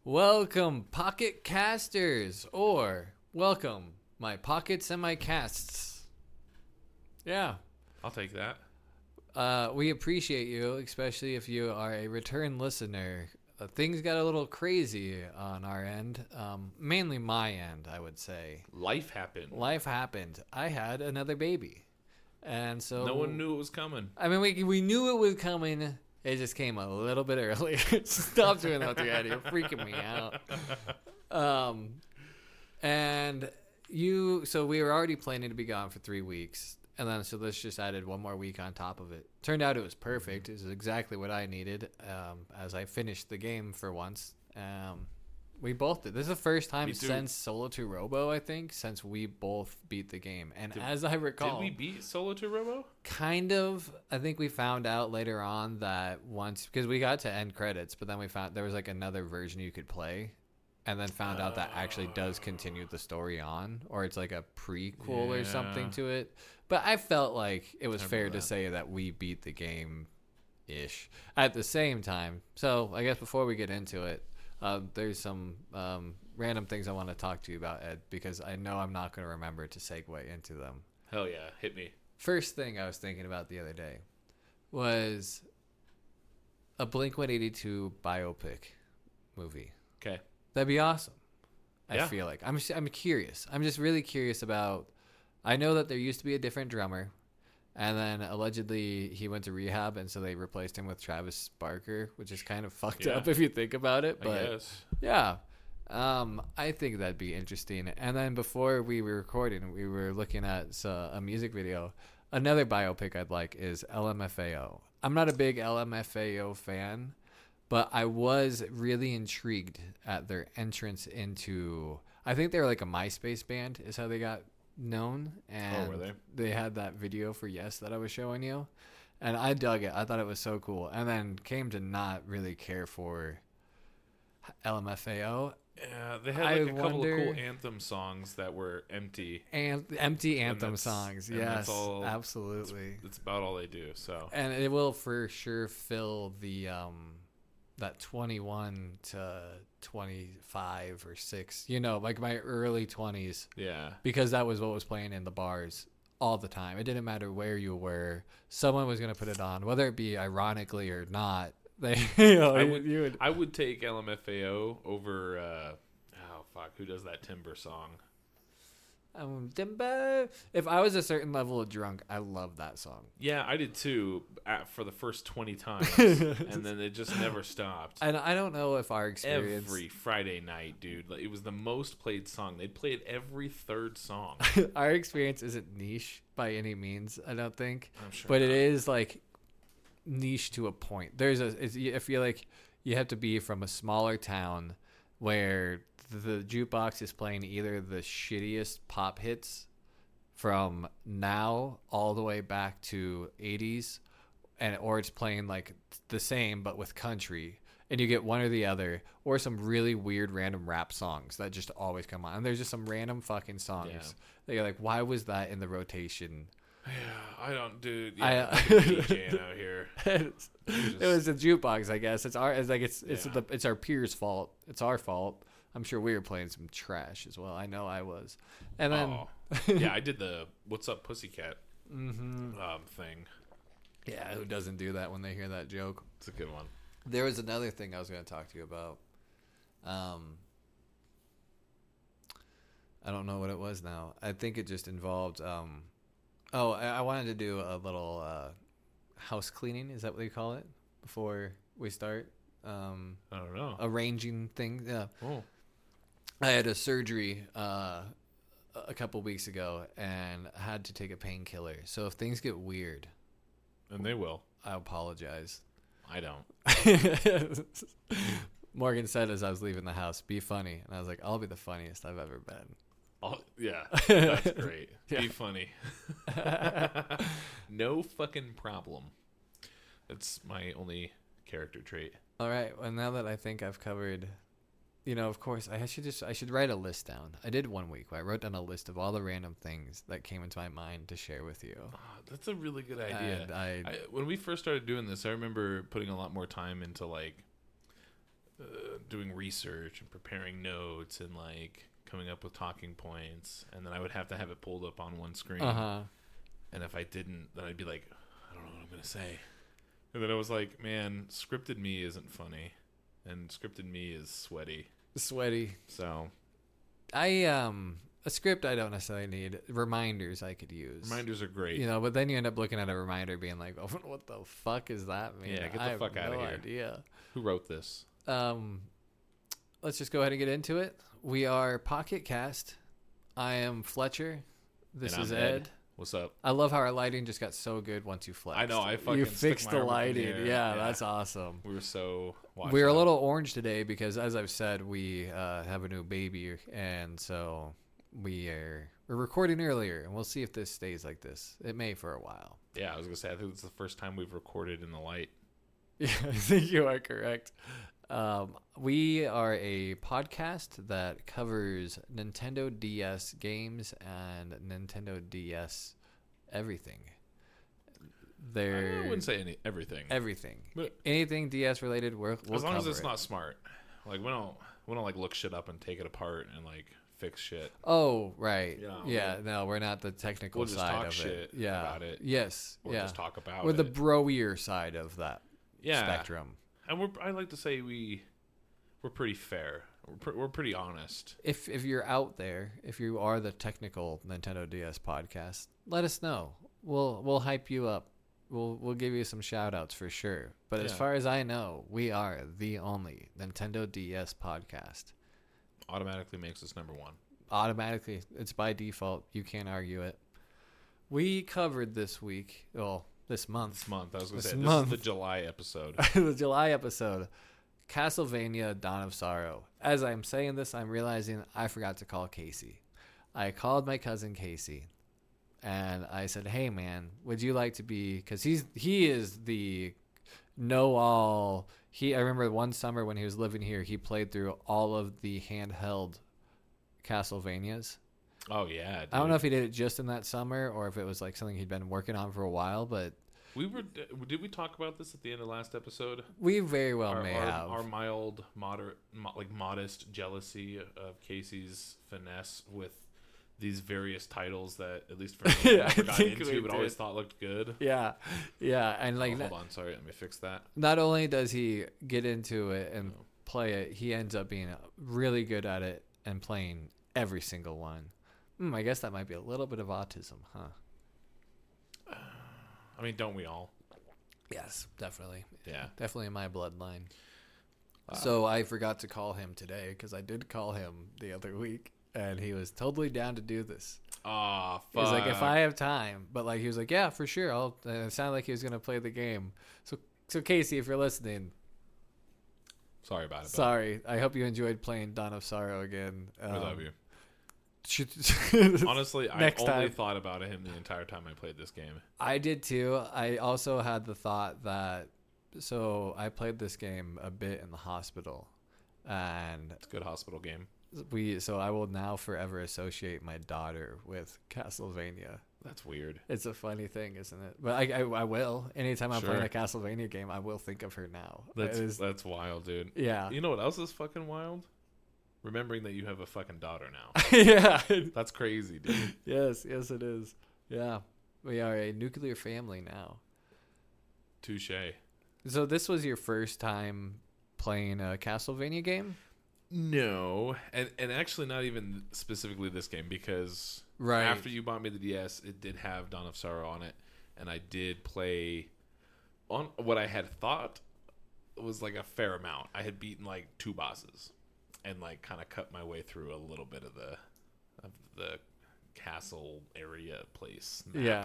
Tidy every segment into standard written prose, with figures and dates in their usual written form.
Welcome, Pocket Casters, or welcome, my pockets and my casts. Yeah. I'll take that. We appreciate you, especially if you are a return listener. Things got a little crazy on our end, mainly my end, I would say. Life happened. Life happened. I had another baby, and so No one knew it was coming. I mean, we knew it was coming. It just came a little bit earlier. Stop doing that to Eddie. You're freaking me out. So we were already planning to be gone for 3 weeks. And then, so this just added one more week on top of it. Turned out it was perfect. It was exactly what I needed as I finished the game for once. We both did. This is the first time since Solo 2 Robo, I think, since we both beat the game. And as I recall... Did we beat Solo 2 Robo? Kind of. I think we found out later on that once... Because we got to end credits, but then we found there was like another version you could play. And then found out that actually does continue the story on. Or it's like a prequel or something to it. But I felt like it was fair to say that we beat the game-ish at the same time. So I guess before we get into it, there's some random things I want to talk to you about, Ed, because I know I'm not going to remember to segue into them. Hell yeah, hit me. First thing I was thinking about the other day was a Blink-182 biopic movie. Okay. That'd be awesome. Yeah. I feel like. I'm curious. I'm just really curious about... I know that there used to be a different drummer, and then allegedly he went to rehab, and so they replaced him with Travis Barker, which is kind of fucked up if you think about it. But I guess. Yeah. I think that'd be interesting. And then before we were recording, we were looking at a music video. Another biopic I'd like is LMFAO. I'm not a big LMFAO fan, but I was really intrigued at their entrance into... I think they were like a MySpace band is how they got known. And were they? They had that video for Yes that I was showing you. And I dug it. I thought it was so cool. And then came to not really care for LMFAO. Yeah, they had a couple of cool anthem songs that were empty. And empty anthem songs, yes, absolutely. That's about all they do. So, and it will for sure fill the that 21 to 25 or 6, like my early 20s. Yeah, because that was what was playing in the bars all the time. It didn't matter where you were; someone was going to put it on, whether it be ironically or not. I would take LMFAO over who does that Timber song? Timber. If I was a certain level of drunk, I love that song. Yeah, I did too for the first 20 times, and then it just never stopped. And I don't know if our experience every Friday night, dude, it was the most played song. They'd play it every third song. Our experience isn't niche by any means, I don't think. I'm sure, but it is like niche to a point. I feel like you have to be from a smaller town where the jukebox is playing either the shittiest pop hits from now all the way back to 80s, or it's playing like the same but with country, and you get one or the other, or some really weird random rap songs that just always come on. And there's just some random fucking songs that you're like, why was that in the rotation? Yeah, I don't, dude. Yeah, I'm DJing out here. It was a jukebox, I guess. It's our peers' fault. It's our fault. I'm sure we were playing some trash as well. I know I was. And then, yeah, I did the "What's Up, Pussycat" thing. Yeah, who doesn't do that when they hear that joke? It's a good one. There was another thing I was going to talk to you about. I don't know what it was now. I think it just involved. I wanted to do a little house cleaning. Is that what you call it? Before we start? I don't know. Arranging things. Yeah. Oh. I had a surgery a couple weeks ago and had to take a painkiller. So if things get weird, and they will, I apologize. I don't. Morgan said as I was leaving the house, "Be funny," and I was like, "I'll be the funniest I've ever been." Oh, yeah, that's great. Yeah. Be funny. No fucking problem. That's my only character trait. All right. Well, now that I think I've covered, of course, I should write a list down. I did 1 week where I wrote down a list of all the random things that came into my mind to share with you. Oh, that's a really good idea. And when we first started doing this, I remember putting a lot more time into doing research and preparing notes and like coming up with talking points, and then I would have to have it pulled up on one screen. And if I didn't, then I'd be like, I don't know what I'm gonna say. And then I was like, man, scripted me isn't funny, and scripted me is sweaty. So, a script I don't necessarily need. Reminders I could use. Reminders are great. But then you end up looking at a reminder being like, oh, what the fuck is that mean? Yeah, get the fuck out of here. Idea. Who wrote this? Let's just go ahead and get into it. We are Pocket Cast. I am Fletcher. This is Ed. What's up? I love how our lighting just got so good once you flexed. I know. I fucking you fixed the lighting. Yeah, that's awesome. We were so. We're a little orange today because, as I've said, we have a new baby, and so we're recording earlier, and we'll see if this stays like this. It may for a while. Yeah, I was gonna say I think it's the first time we've recorded in the light. Yeah, I think you are correct. We are a podcast that covers Nintendo DS games and Nintendo DS everything. I wouldn't say everything. Everything. But anything DS related, we'll as long cover as it's it. Not smart. Like we don't like look shit up and take it apart and like fix shit. Oh, right. No, we're not the technical we'll just side talk of shit it. Yeah. about it. Yes. Or just talk about we're it. the broier side of that spectrum. And I like to say we're pretty fair. We're pretty honest. If you're out there, if you are the technical Nintendo DS podcast, let us know. We'll hype you up. We'll give you some shout outs for sure. But as far as I know, we are the only Nintendo DS podcast. Automatically makes us number one. Automatically. It's by default. You can't argue it. We covered this week. Well, this month. This month. I was going to say, this is the July episode. The July episode. Castlevania Dawn of Sorrow. As I'm saying this, I'm realizing I forgot to call Casey. I called my cousin Casey. And I said, hey, man, would you like to be... Because he is the know-all... I remember one summer when he was living here, he played through all of the handheld Castlevanias. Oh, yeah, dude. I don't know if he did it just in that summer or if it was like something he'd been working on for a while, but... Did we talk about this at the end of last episode? We very well may have. Our modest jealousy of Casey's finesse with these various titles that, at least for me, I never got into, but always thought looked good. Yeah, and like, hold on, sorry, let me fix that. Not only does he get into it and play it, he ends up being really good at it and playing every single one. I guess that might be a little bit of autism, huh? I mean, don't we all? Yes, definitely. Yeah, definitely in my bloodline. So I forgot to call him today because I did call him the other week. And he was totally down to do this. Oh, fuck. He was like, if I have time. But like, he was like, yeah, for sure. And it sounded like he was going to play the game. So Casey, if you're listening. Sorry about it. Sorry. I hope you enjoyed playing Dawn of Sorrow again. I love you. Honestly, I only thought about him the entire time I played this game. I did too. I also had the thought that, so I played this game a bit in the hospital. And it's a good hospital game. So I will now forever associate my daughter with Castlevania. That's weird. It's a funny thing, isn't it? But I will. Anytime I'm playing a Castlevania game, I will think of her now. That's wild, dude. Yeah. You know what else is fucking wild? Remembering that you have a fucking daughter now. Yeah. That's crazy, dude. Yes, it is. Yeah. We are a nuclear family now. Touche. So this was your first time playing a Castlevania game? No, and actually not even specifically this game, because after you bought me the DS, it did have Dawn of Sorrow on it, and I did play on what I had thought was like a fair amount. I had beaten like 2 bosses and like kind of cut my way through a little bit of the castle area place map. Yeah.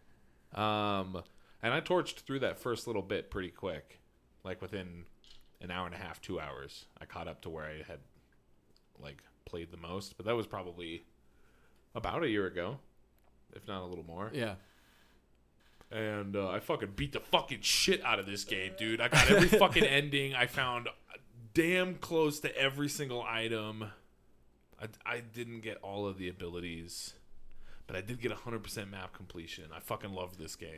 And I torched through that first little bit pretty quick, like within an hour and a half, 2 hours. I caught up to where I had like played the most, but that was probably about a year ago, if not a little more. Yeah. And I fucking beat the fucking shit out of this game, dude. I got every fucking ending. I found damn close to every single item. I didn't get all of the abilities, but I did get 100% map completion. I fucking loved this game.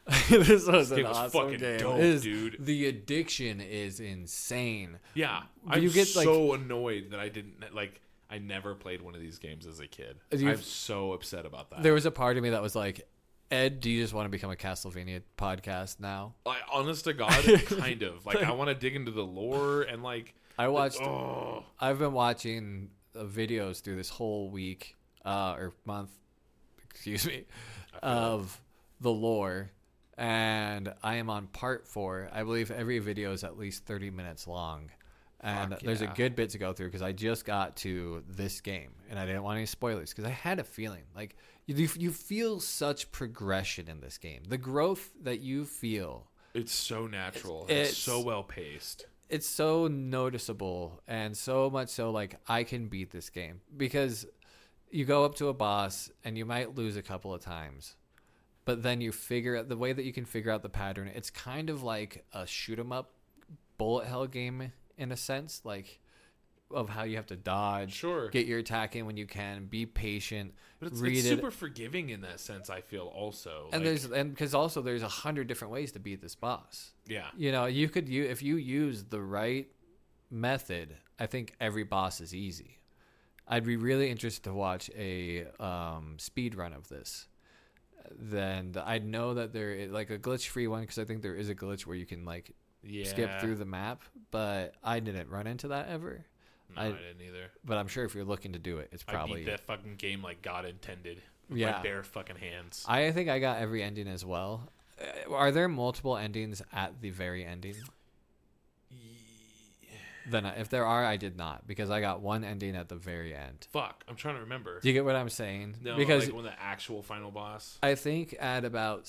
This was This game an was awesome fucking game. dope, dude. The addiction is insane. Yeah, You I'm get, so annoyed that I didn't like. I never played one of these games as a kid. I'm so upset about that. There was a part of me that was like, Ed, do you just want to become a Castlevania podcast now? Like, honest to God, kind of. Like, I want to dig into the lore and like. I've been watching videos through this whole week or month, excuse me, of the lore, and I am on part 4. I believe every video is at least 30 minutes long. And there's a good bit to go through because I just got to this game and I didn't want any spoilers because I had a feeling like you feel such progression in this game. The growth that you feel. It's so natural. It's so well paced. It's so noticeable and so much so like I can beat this game because you go up to a boss and you might lose a couple of times. But then you figure out the way that you can figure out the pattern. It's kind of like a shoot 'em up bullet hell game in a sense, like of how you have to dodge, get your attack in when you can, be patient, but it's super forgiving in that sense. I feel also, and because there's 100 different ways to beat this boss. Yeah, you know, if you use the right method, I think every boss is easy. I'd be really interested to watch a speed run of this. Then I know that there is like a glitch free one because I think there is a glitch where you can like skip through the map, but I didn't run into that ever. No, I didn't either. But I'm sure if you're looking to do it, it's probably I beat that fucking game like God intended. With my bare fucking hands. I think I got every ending as well. Are there multiple endings at the very ending? Then if there are, I did not because I got one ending at the very end. Fuck, I'm trying to remember. Do you get what I'm saying? No, because like when the actual final boss. I think at about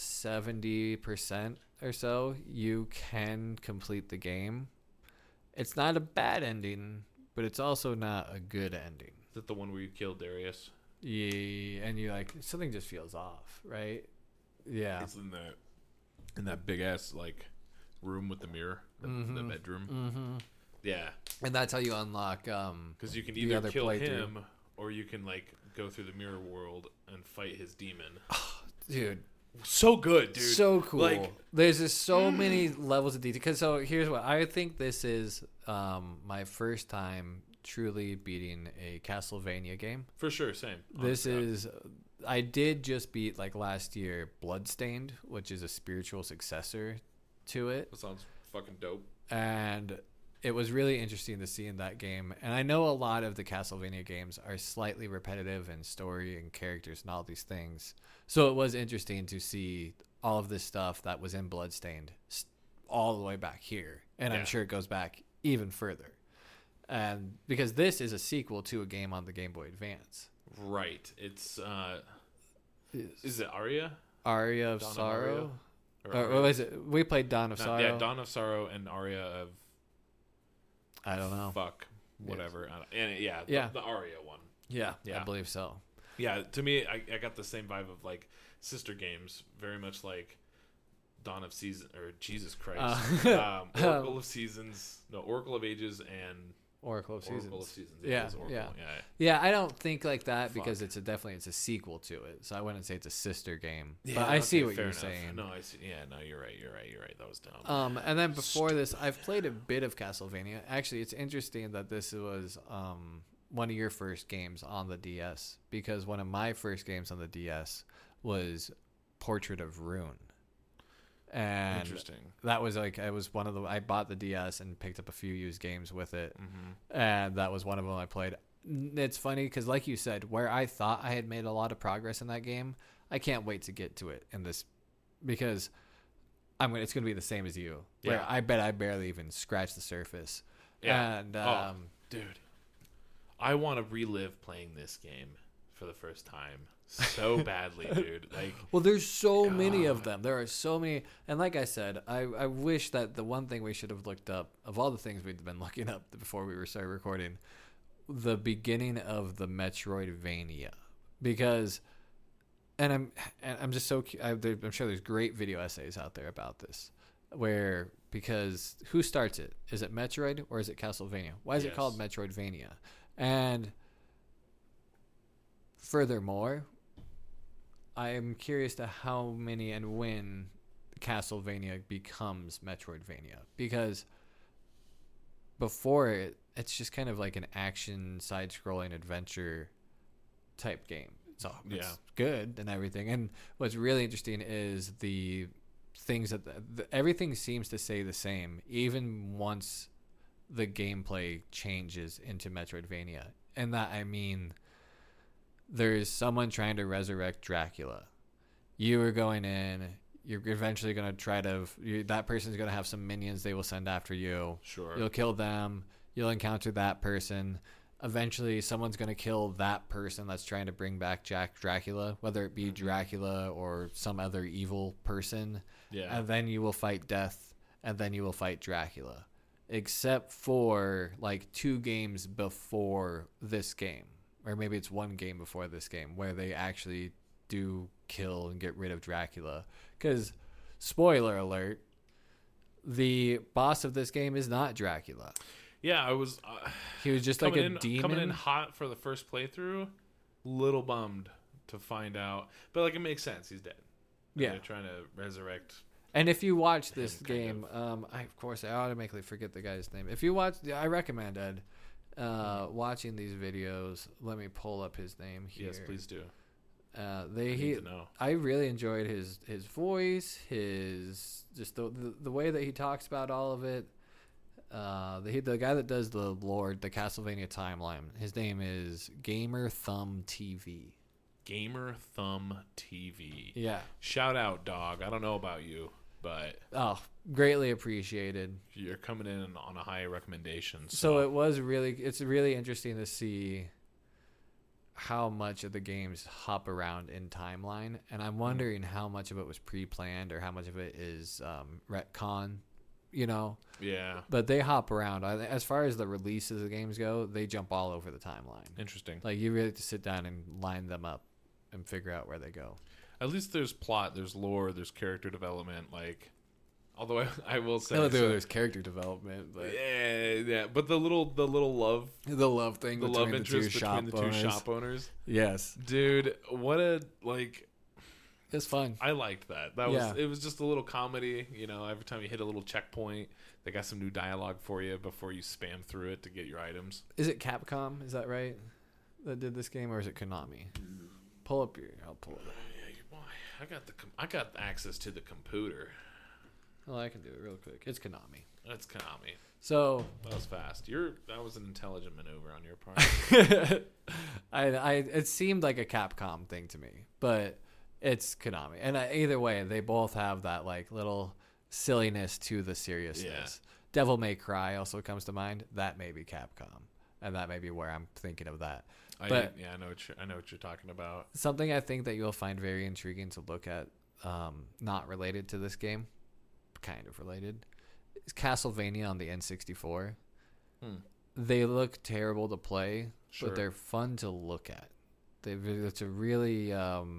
70% or so, you can complete the game. It's not a bad ending, but it's also not a good ending. Is that the one where you killed Darius? Yeah, and you like something just feels off, right? Yeah. It's in that big ass like room with the mirror, the bedroom. Mm-hmm. Yeah, and that's how you unlock. Because you can either kill him or you can like go through the mirror world and fight his demon. Dude, so good, dude. So cool. Like, there's just so many levels of detail. So here's what I think. This is my first time truly beating a Castlevania game. For sure, same. This is. I did just beat like last year Bloodstained, which is a spiritual successor to it. That sounds fucking dope. And it was really interesting to see in that game. And I know a lot of the Castlevania games are slightly repetitive in story and characters and all these things. So it was interesting to see all of this stuff that was in Bloodstained all the way back here. And I'm sure it goes back even further. And because this is a sequel to a game on the Game Boy Advance. Right. It's is it Aria? Aria of Sorrow? Or what was it? We played Dawn of Sorrow. Yeah, Dawn of Sorrow and Aria of I don't know. Fuck. Whatever. Yes. The Aria one. Yeah, I believe so. Yeah, to me, I got the same vibe of like sister games, very much like Dawn of Season or Jesus Christ, Oracle of Seasons, Oracle of Ages, and Oracle of Seasons. Yeah. I don't think like that because it's a sequel to it, so I wouldn't say it's a sister game. Yeah, but I see what you're saying. No, I see. Yeah, no, you're right. That was dumb. And then before this, I've played a bit of Castlevania. Actually, it's interesting that this was one of your first games on the DS because one of my first games on the DS was Portrait of Ruin. And interesting. That was like I bought the DS and picked up a few used games with it, and that was one of them I played. It's funny because, like you said, where I thought I had made a lot of progress in that game, I can't wait to get to it in this because it's going to be the same as you. Where I bet I barely even scratched the surface. Yeah. And dude, I want to relive playing this game for the first time. So badly, dude. Like, well, there's so many of them. There are so many, and like I said, I wish that the one thing we should have looked up of all the things we'd been looking up before we started recording, the beginning of the Metroidvania, because, and I'm just so I'm sure there's great video essays out there about this, because who starts it? Is it Metroid or is it Castlevania? Why is it called Metroidvania? And furthermore, I am curious to how many and when Castlevania becomes Metroidvania, because before it's just kind of like an action side-scrolling adventure type game. It's good and everything. And what's really interesting is the things that everything seems to stay the same, even once the gameplay changes into Metroidvania. And that, I mean, there's someone trying to resurrect Dracula. You are going in. You're eventually going to try to... that person's going to have some minions they will send after you. Sure. You'll kill them. You'll encounter that person. Eventually, someone's going to kill that person that's trying to bring back Dracula, whether it be Dracula or some other evil person. Yeah. And then you will fight Death, and then you will fight Dracula. Except for, like, 2 games before this game. Or maybe it's 1 game before this game, where they actually do kill and get rid of Dracula. Because, spoiler alert, the boss of this game is not Dracula. Yeah, I was... he was just like a demon. Coming in hot for the first playthrough, little bummed to find out. But, like, it makes sense. He's dead. Yeah. They're trying to resurrect... And if you watch this game, I automatically forget the guy's name. If you watch... I recommend, Ed, watching these videos. Let me pull up his name here. Yes, please do. I need to know. I really enjoyed his voice, his... just the way that he talks about all of it. The guy that does the Castlevania timeline, his name is Gamer Thumb TV. Gamer Thumb TV. Yeah. Shout out, dog. I don't know about you, but greatly appreciated. You're coming in on a high recommendation. So it's really interesting to see how much of the games hop around in timeline, and I'm wondering how much of it was pre-planned or how much of it is retcon. Yeah, but they hop around. As far as the releases of games go, they jump all over the timeline. Interesting. Like, you really have to sit down and line them up and figure out where they go. At least there's plot, there's lore, there's character development. Like, although I will say, there's character development, but yeah. But the little love thing, the love interest between the 2 shop owners. Yes, dude, what a like. It's fun. I liked that. It was just a little comedy. Every time you hit a little checkpoint, they got some new dialogue for you before you spam through it to get your items. Is it Capcom? Is that right? That did this game, or is it Konami? I'll pull it up. I got access to the computer. Well, I can do it real quick. It's Konami. It's Konami. So that was fast. That was an intelligent maneuver on your part. It seemed like a Capcom thing to me, but it's Konami. And either way, they both have that like little silliness to the seriousness. Yeah. Devil May Cry also comes to mind. That may be Capcom, and that may be where I'm thinking of that. I know what you're talking about. Something I think that you'll find very intriguing to look at, not related to this game, kind of related, is Castlevania on the N64. They look terrible to play, but they're fun to look at. It's a really,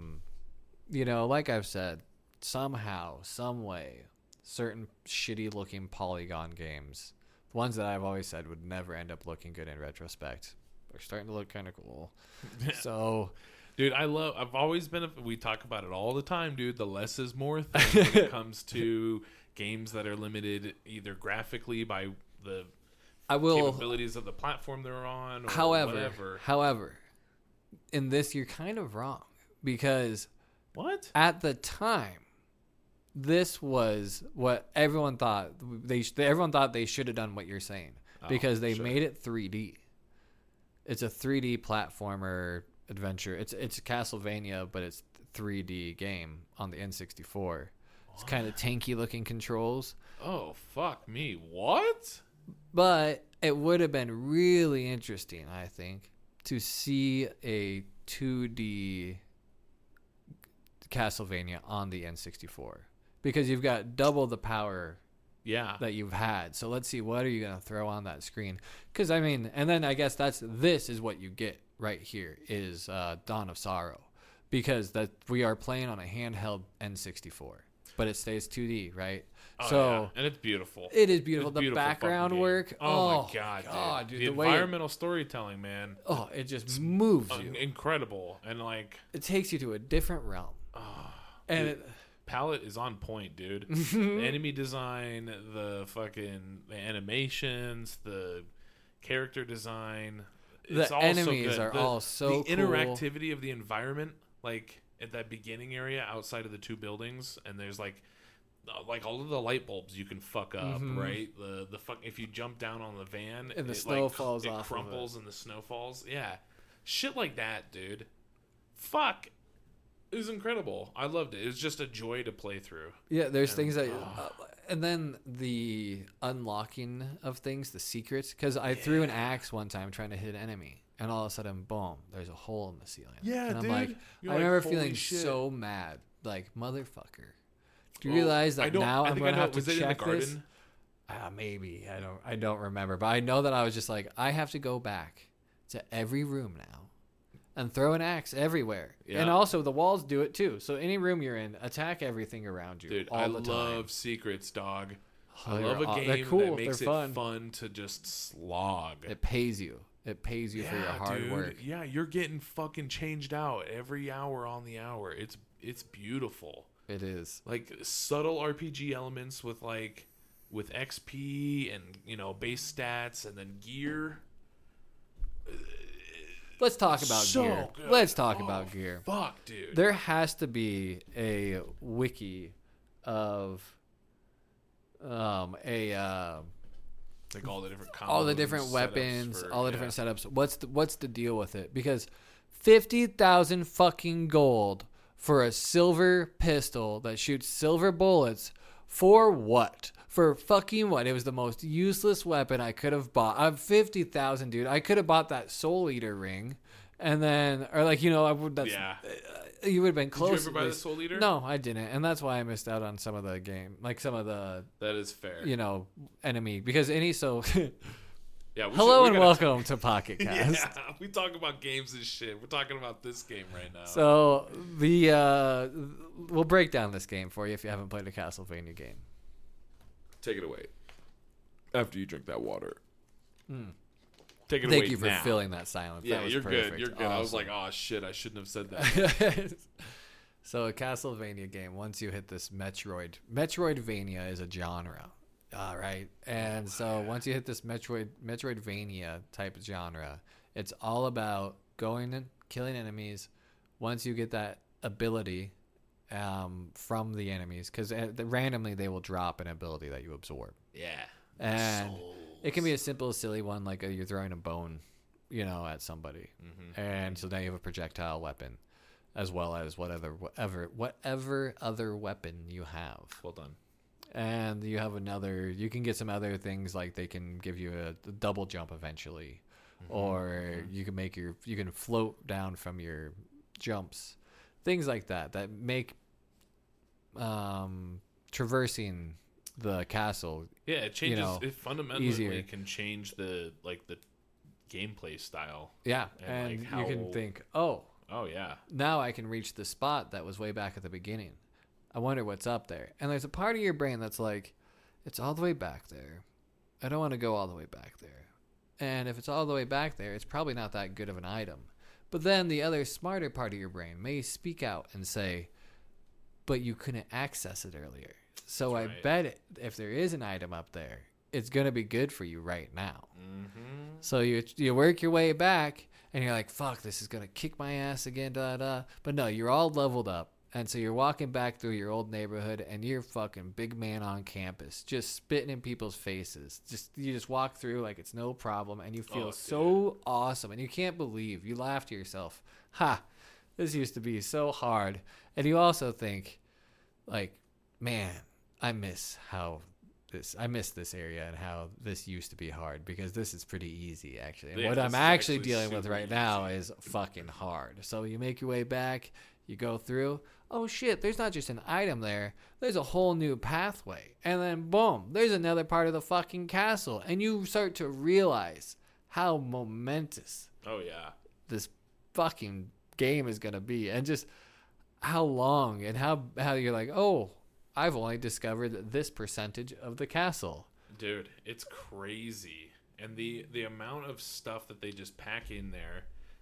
like I've said, somehow, some way, certain shitty looking polygon games, ones that I've always said would never end up looking good in retrospect, are starting to look kind of cool. So, dude, I've always been, we talk about it all the time, dude, the less is more thing when it comes to games that are limited either graphically by the capabilities of the platform they're on, or whatever. However, in this, you're kind of wrong, because at the time, this was what everyone thought. Everyone thought they should have done what you're saying, because they made it 3D. It's a 3D platformer adventure. It's Castlevania, but it's 3D game on the N64. It's kind of tanky looking controls. Oh, fuck me. What? But it would have been really interesting, I think, to see a 2D Castlevania on the N64, because you've got double the power that you've had. So let's see, what are you going to throw on that screen? Because, and then I guess this is what you get right here is Dawn of Sorrow, because that we are playing on a handheld N64, but it stays 2D, right? And it's beautiful. It is beautiful. The background work. Oh my god, dude. The environmental storytelling, man. Oh, it just moves you. Incredible. And like, it takes you to a different realm. And palette is on point, dude. The enemy design, the animations, the character design. The enemies are all so the interactivity of the environment, like at that beginning area outside of the two buildings, and there's like all of the light bulbs you can fuck up, right? The fuck if you jump down on the van and the snow falls off, it crumples and the snow falls. Yeah, shit like that, dude. Fuck. It was incredible. I loved it. It was just a joy to play through. Yeah, there's things that... and then the unlocking of things, the secrets. Because I threw an axe one time trying to hit an enemy. And all of a sudden, boom, there's a hole in the ceiling. Yeah, and I'm dude. like, I remember feeling so mad. Like, motherfucker. Do you realize that now I'm going to have to check this? Maybe. I don't remember. But I know that I was just like, I have to go back to every room now. And throw an axe everywhere. Yeah. And also, the walls do it too. So any room you're in, attack everything around you. Dude, all the time. I love secrets, dog. I love a game that makes it fun to just slog. It pays you. It pays you for your hard work. Yeah, you're getting fucking changed out every hour on the hour. It's beautiful. It is. Like subtle RPG elements with XP and, base stats and then gear. Let's talk about gear. Good. Let's talk about gear. Fuck, dude. There has to be a wiki of like all the different combos, all the different weapons, all the different setups. What's the deal with it? Because 50,000 fucking gold for a silver pistol that shoots silver bullets for what? For fucking what? It was the most useless weapon I could have bought. I'm 50,000, dude. I could have bought that Soul Eater ring, and then, or like, I would. You would have been close. Did you ever buy the Soul Eater? No, I didn't, and that's why I missed out on some of the game, like some of the. That is fair. Enemy because Yeah. Hello and welcome to Pocket Cast. Yeah, we talk about games and shit. We're talking about this game right now. So we'll break down this game for you if you haven't played a Castlevania game. Take it away. After you drink that water. Take it away. Thank you for now. filling that silence. Yeah, that was you're perfect. good. You're good. Awesome. I was like, oh shit, I shouldn't have said that. So a Castlevania game, once you hit this Metroidvania is a genre. All right. And so once you hit this Metroidvania type genre, it's all about going and killing enemies. Once you get that ability from the enemies, because randomly they will drop an ability that you absorb. Yeah. And it can be a simple, silly one, like you're throwing a bone, at somebody. Mm-hmm. And so now you have a projectile weapon, as well as whatever other weapon you have. Well done. And you have you can get some other things, like they can give you a double jump eventually, or you can float down from your jumps, things like that make traversing the castle. Yeah, it changes. It fundamentally easier. Can change the gameplay style. Yeah, and you can think, oh yeah, now I can reach the spot that was way back at the beginning. I wonder what's up there. And there's a part of your brain that's like, it's all the way back there. I don't want to go all the way back there. And if it's all the way back there, it's probably not that good of an item. But then the other smarter part of your brain may speak out and say, but you couldn't access it earlier. So I bet if there is an item up there, it's going to be good for you right now. Mm-hmm. So you work your way back, and you're like, fuck, this is going to kick my ass again, da-da. But no, you're all leveled up. And so you're walking back through your old neighborhood, and you're fucking big man on campus, just spitting in people's faces. You just walk through like it's no problem, and you feel so awesome. And you can't believe, you laugh to yourself, this used to be so hard. And you also think, like, man, I miss this area and how this used to be hard, because this is pretty easy, actually. And what I'm actually dealing with right now is fucking hard. So you make your way back, you go through. Oh shit, there's not just an item there. There's a whole new pathway. And then boom, there's another part of the fucking castle. And you start to realize how momentous this fucking game is going to be. And just how long and how you're like, oh, I've only discovered this percentage of the castle. Dude, it's crazy. And the amount of stuff that they just pack in there.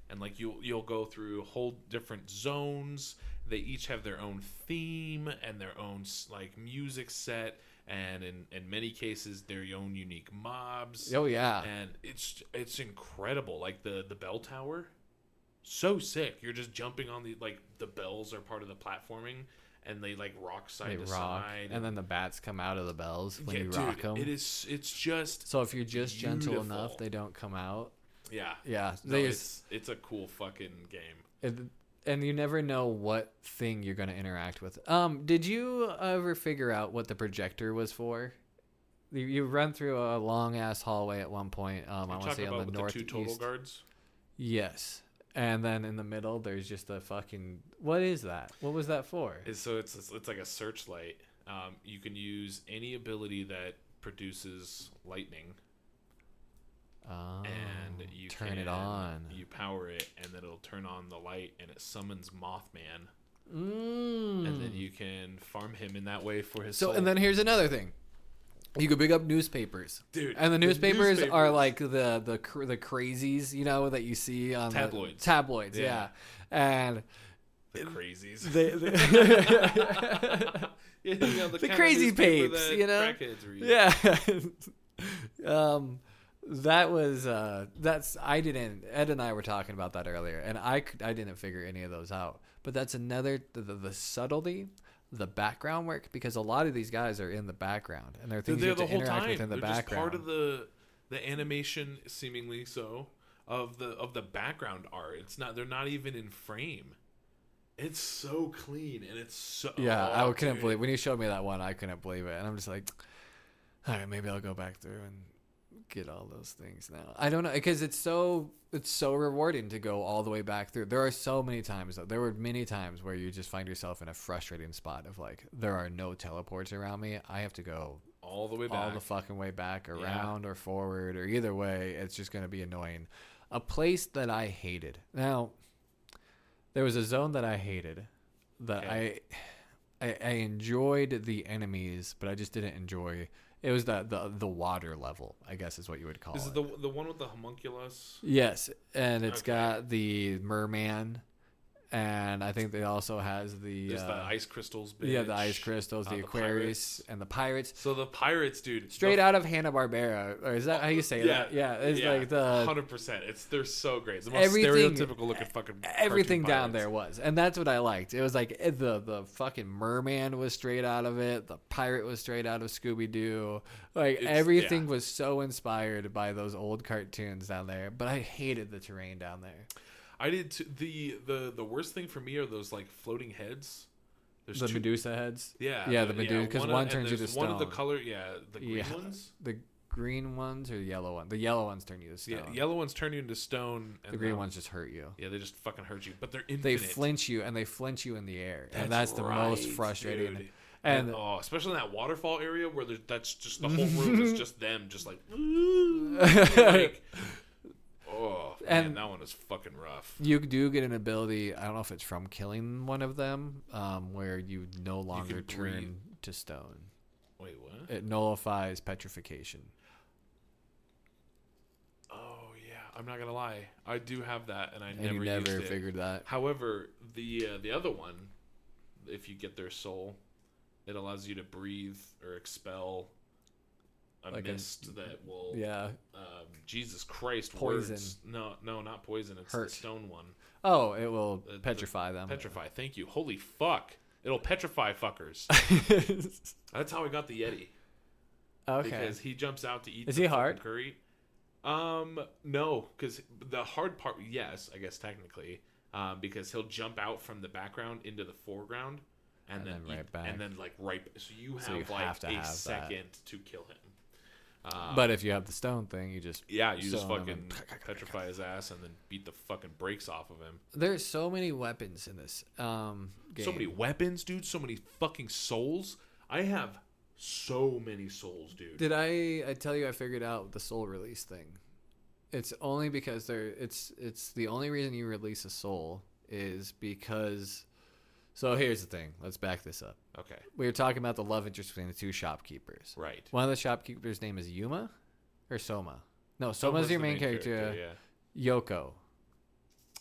and like you'll go through whole different zones. They each have their own theme and their own like music set, and in many cases their own unique mobs. Oh yeah, and it's incredible. Like the bell tower, so sick. You're just jumping on the bells are part of the platforming, and they like rock side to side, and then the bats come out of the bells when you rock them. It's just so if you're just beautiful. Gentle enough, they don't come out. Yeah. No, it's a cool fucking game. And you never know what thing you're going to interact with. Did you ever figure out what the projector was for? You run through a long ass hallway at one point. I want to say on the northeast. The two total guards. Yes, and then in the middle, there's just a fucking. What is that? What was that for? So it's like a searchlight. You can use any ability that produces lightning. Oh, and you turn it on. You power it, and then it'll turn on the light, and it summons Mothman. And then you can farm him in that way for his soul. And then here's another thing. You could pick up newspapers, dude, and the newspapers are like the crazies, you know, that you see on tabloids. Yeah, and the crazies. The crazy papes, you know. Yeah. That was Ed and I were talking about that earlier, and I didn't figure any of those out. But that's another the subtlety, the background work, because a lot of these guys are in the background, and they're things you have to interact with in the background. Just part of the animation, seemingly so, of the background art. They're not even in frame. It's so clean, and it's so I couldn't believe when you showed me that one. I couldn't believe it, and I'm just like, all right, maybe I'll go back through and get all those things now. I don't know, because it's so rewarding to go all the way back through. There are so many times though. There were many times where you just find yourself in a frustrating spot of like, there are no teleports around me. I have to go all the fucking way back, around or forward, or either way. It's just going to be annoying. A place that I hated. Now, there was a zone that I hated that I enjoyed the enemies, but I just didn't enjoy. It was the water level, I guess is what you would call it. Is it the one with the homunculus? Yes, and it's got the merman, and I think it also has the ice crystals. Bitch. Yeah, the ice crystals, the Aquarius, and the pirates. So the pirates, dude, straight out of Hanna-Barbera, or is that how you say that? Yeah, it's like the 100%. They're so great. It's the most stereotypical looking fucking. Everything down there was, and that's what I liked. It was like the fucking merman was straight out of it. The pirate was straight out of Scooby-Doo. Like everything was so inspired by those old cartoons down there. But I hated the terrain down there. I did too. The worst thing for me are those like floating heads. There's the Medusa heads. Yeah, the Medusa, because one turns you to stone. One of the color, the green ones. The green ones or the yellow one? The yellow ones turn you to stone. Yeah, yellow ones turn you into stone. And the green ones just hurt you. Yeah, they just fucking hurt you. But they're infinite. They flinch you, and they flinch you in the air, and that's the most frustrating. Dude. And especially in that waterfall area where that's just the whole room is just them, just like. Like oh, man, that one is fucking rough. You do get an ability, I don't know if it's from killing one of them, where you no longer turn to stone. Wait, what? It nullifies petrification. Oh, yeah. I'm not going to lie. I do have that, and I never used it. Figured that. However, the other one, if you get their soul, it allows you to breathe or expel a mist that will Jesus Christ, poison. Words. No, not poison. It's the stone one. Oh, it will petrify them. Petrify. Thank you. Holy fuck! It'll petrify fuckers. That's how I got the Yeti. Okay. Because he jumps out to eat. Is he hard? Curry. No, because the hard part, yes, I guess technically, because he'll jump out from the background into the foreground, and then right back, and then like right. So you have a second to kill him. But if you have the stone thing, you just fucking petrify his ass and then beat the fucking brakes off of him. There's so many weapons in this game. So many weapons, dude. So many fucking souls. I have so many souls, dude. Did I tell you I figured out the soul release thing? It's only because it's the only reason you release a soul is because. So here's the thing. Let's back this up. Okay. We were talking about the love interest between the two shopkeepers. Right. One of the shopkeepers' name is Yuma or Soma? No, Soma's your main character. Yeah. Yoko.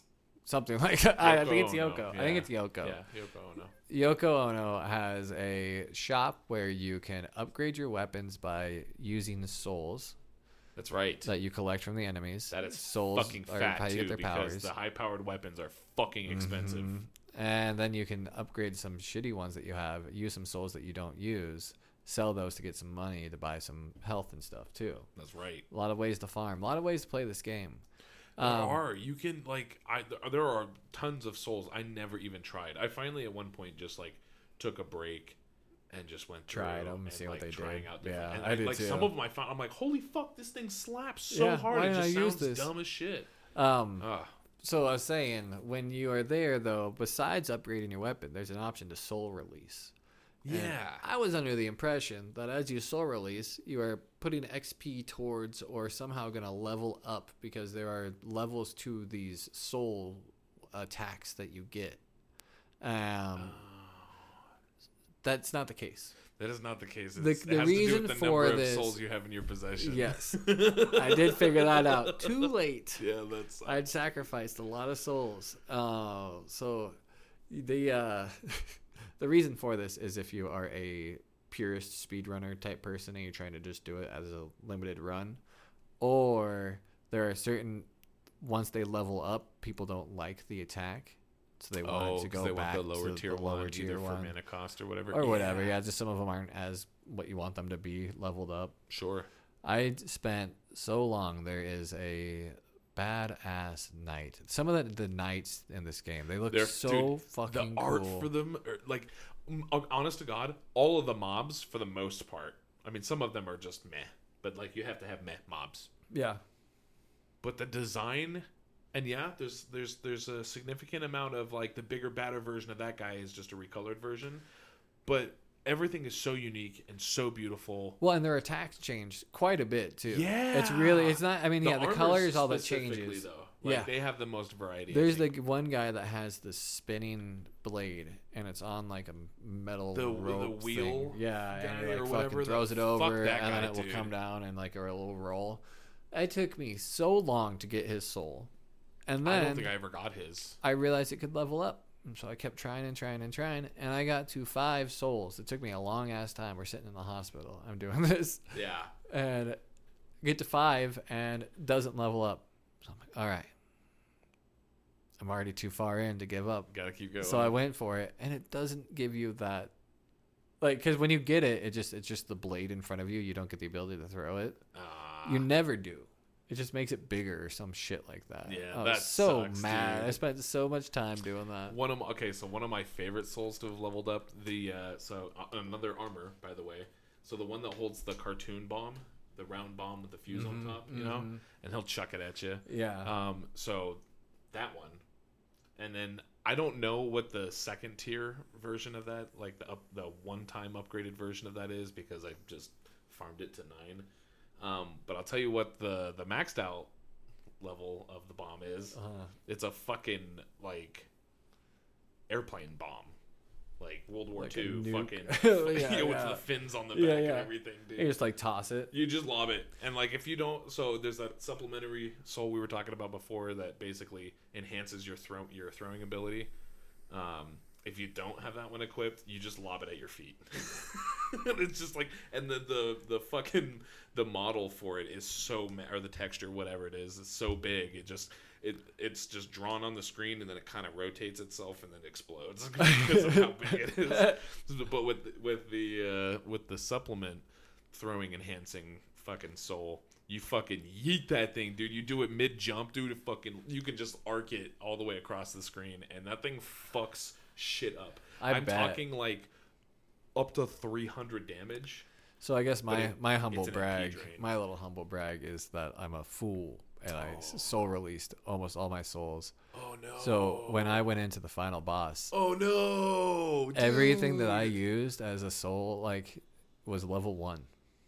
something like that. I think it's Ono. Yoko. Yeah. I think it's Yoko. Yeah, Yoko Ono. Yoko Ono has a shop where you can upgrade your weapons by using souls. That's right. That you collect from the enemies. That is souls fucking fat how you too, get their because powers. the high-powered weapons are fucking expensive. And then you can upgrade some shitty ones that you have, use some souls that you don't use, sell those to get some money to buy some health and stuff too. That's right. A lot of ways to farm. A lot of ways to play this game. There are. You can there are tons of souls I never even tried. I finally at one point just like took a break and just went through tried them, and see what they trying did. out Yeah, and I did like too. some of them I found. I'm like, holy fuck, this thing slaps so hard. Why It didn't just I use sounds this? dumb as shit. So I was saying, when you are there though, besides upgrading your weapon, there's an option to soul release. Yeah. And I was under the impression that as you soul release, you are putting XP towards or somehow going to level up because there are levels to these soul attacks that you get. That's not the case. That is not the case. The it has reason to do with the for number this, of souls you have in your possession. Yes. I did figure that out. Too late. Yeah, that's. I'd sacrificed a lot of souls. So the the reason for this is if you are a purist speedrunner type person and you're trying to just do it as a limited run, or there are certain, once they level up, people don't like the attack. So they want to go back want the lower to tier the lower one, tier either one, for mana cost or whatever. or whatever. Yeah, just some of them aren't as what you want them to be leveled up. Sure. I spent so long. There is a badass knight. Some of the knights in this game, they look fucking the art cool. for them are, like, honest to God, all of the mobs for the most part. I mean, some of them are just meh, but like you have to have meh mobs. Yeah. But the design. And yeah, there's a significant amount of like the bigger, badder version of that guy is just a recolored version, but everything is so unique and so beautiful. Well, and their attacks changed quite a bit too. Yeah, it's not. I mean, the color is all that changes. Though. Like, they have the most variety. There's like one guy that has the spinning blade, and it's on like a metal rope the wheel, thing. Yeah, and he or like whatever, fucking throws it over, and then it will dude. come down and like a little roll. It took me so long to get his soul. And then I don't think I ever got his. I realized it could level up. And so I kept trying, and I got to 5 souls. It took me a long ass time. We're sitting in the hospital. I'm doing this. Yeah. And get to 5 and doesn't level up. So I'm like, all right. I'm already too far in to give up. Gotta keep going. So I went for it, and it doesn't give you that. Like, because when you get it, it's just the blade in front of you. You don't get the ability to throw it. You never do. It just makes it bigger or some shit like that. Yeah, I was that so sucks, mad. dude. I spent so much time doing that. One of my favorite souls to have leveled up another armor, by the way. So the one that holds the cartoon bomb, the round bomb with the fuse on top, you know, and he'll chuck it at you. Yeah. So that one, and then I don't know what the second tier version of that, like the one-time upgraded version of that is, because I just farmed it to 9. But I'll tell you what the maxed out level of the bomb is. It's a fucking like airplane bomb, like World War II fucking with the fins on the back and everything, dude. You just like toss it. You just lob it, and like if you don't, so there's that supplementary soul we were talking about before that basically enhances your throwing ability. If you don't have that one equipped, you just lob it at your feet. And it's just like, and the fucking the model for it is so or the texture, whatever it is so big. It's just drawn on the screen, and then it kind of rotates itself and then explodes because of how big it is. But with the supplement throwing enhancing fucking soul, you fucking yeet that thing, dude. You do it mid jump, dude. You can just arc it all the way across the screen, and that thing fucks shit up. I'm talking like up to 300 damage. So I guess my humble brag, my little humble brag is that I'm a fool, and I soul released almost all my souls. Oh no. So when I went into the final boss, oh no, dude. Everything that I used as a soul like was level 1.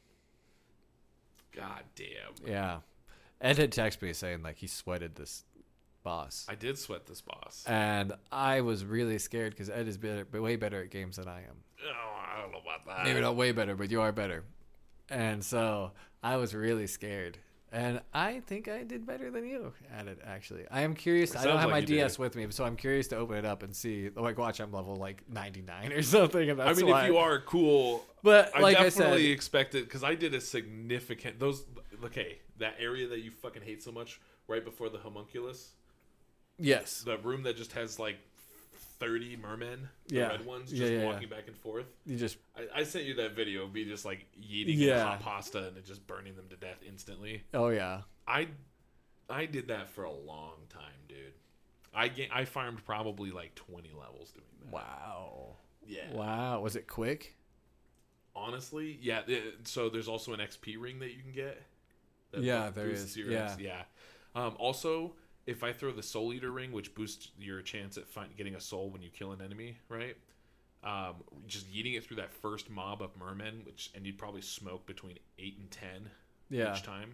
God damn. Yeah. Ed had texted me saying like he sweated this boss. I did sweat this boss. And I was really scared because Ed is way better at games than I am. Oh, I don't know about that. Maybe not way better, but you are better. And so I was really scared. And I think I did better than you at it, actually. I am curious. I don't have like my DS with me, so I'm curious to open it up and see. Like, watch, I'm level, like, 99 or something. And that's I mean, if you are cool. But, I like definitely I said, expected, because I did a significant... Okay, that area that you fucking hate so much, right before the homunculus. yes. The room that just has, like, 30 mermen, the Yeah. red ones, just Yeah. walking back and forth. You just... I sent you that video of me just, like, yeeting hot pasta and it just burning them to death instantly. Oh, yeah. I did that for a long time, dude. I farmed probably, like, 20 levels doing that. Wow. Yeah. Wow. Was it quick? Honestly, yeah. So there's also an XP ring that you can get. Yeah, there is. Yeah. Also, if I throw the Soul Eater ring, which boosts your chance at getting a soul when you kill an enemy, right? Just yeeting it through that first mob of mermen, and you'd probably smoke between 8 and 10 each time.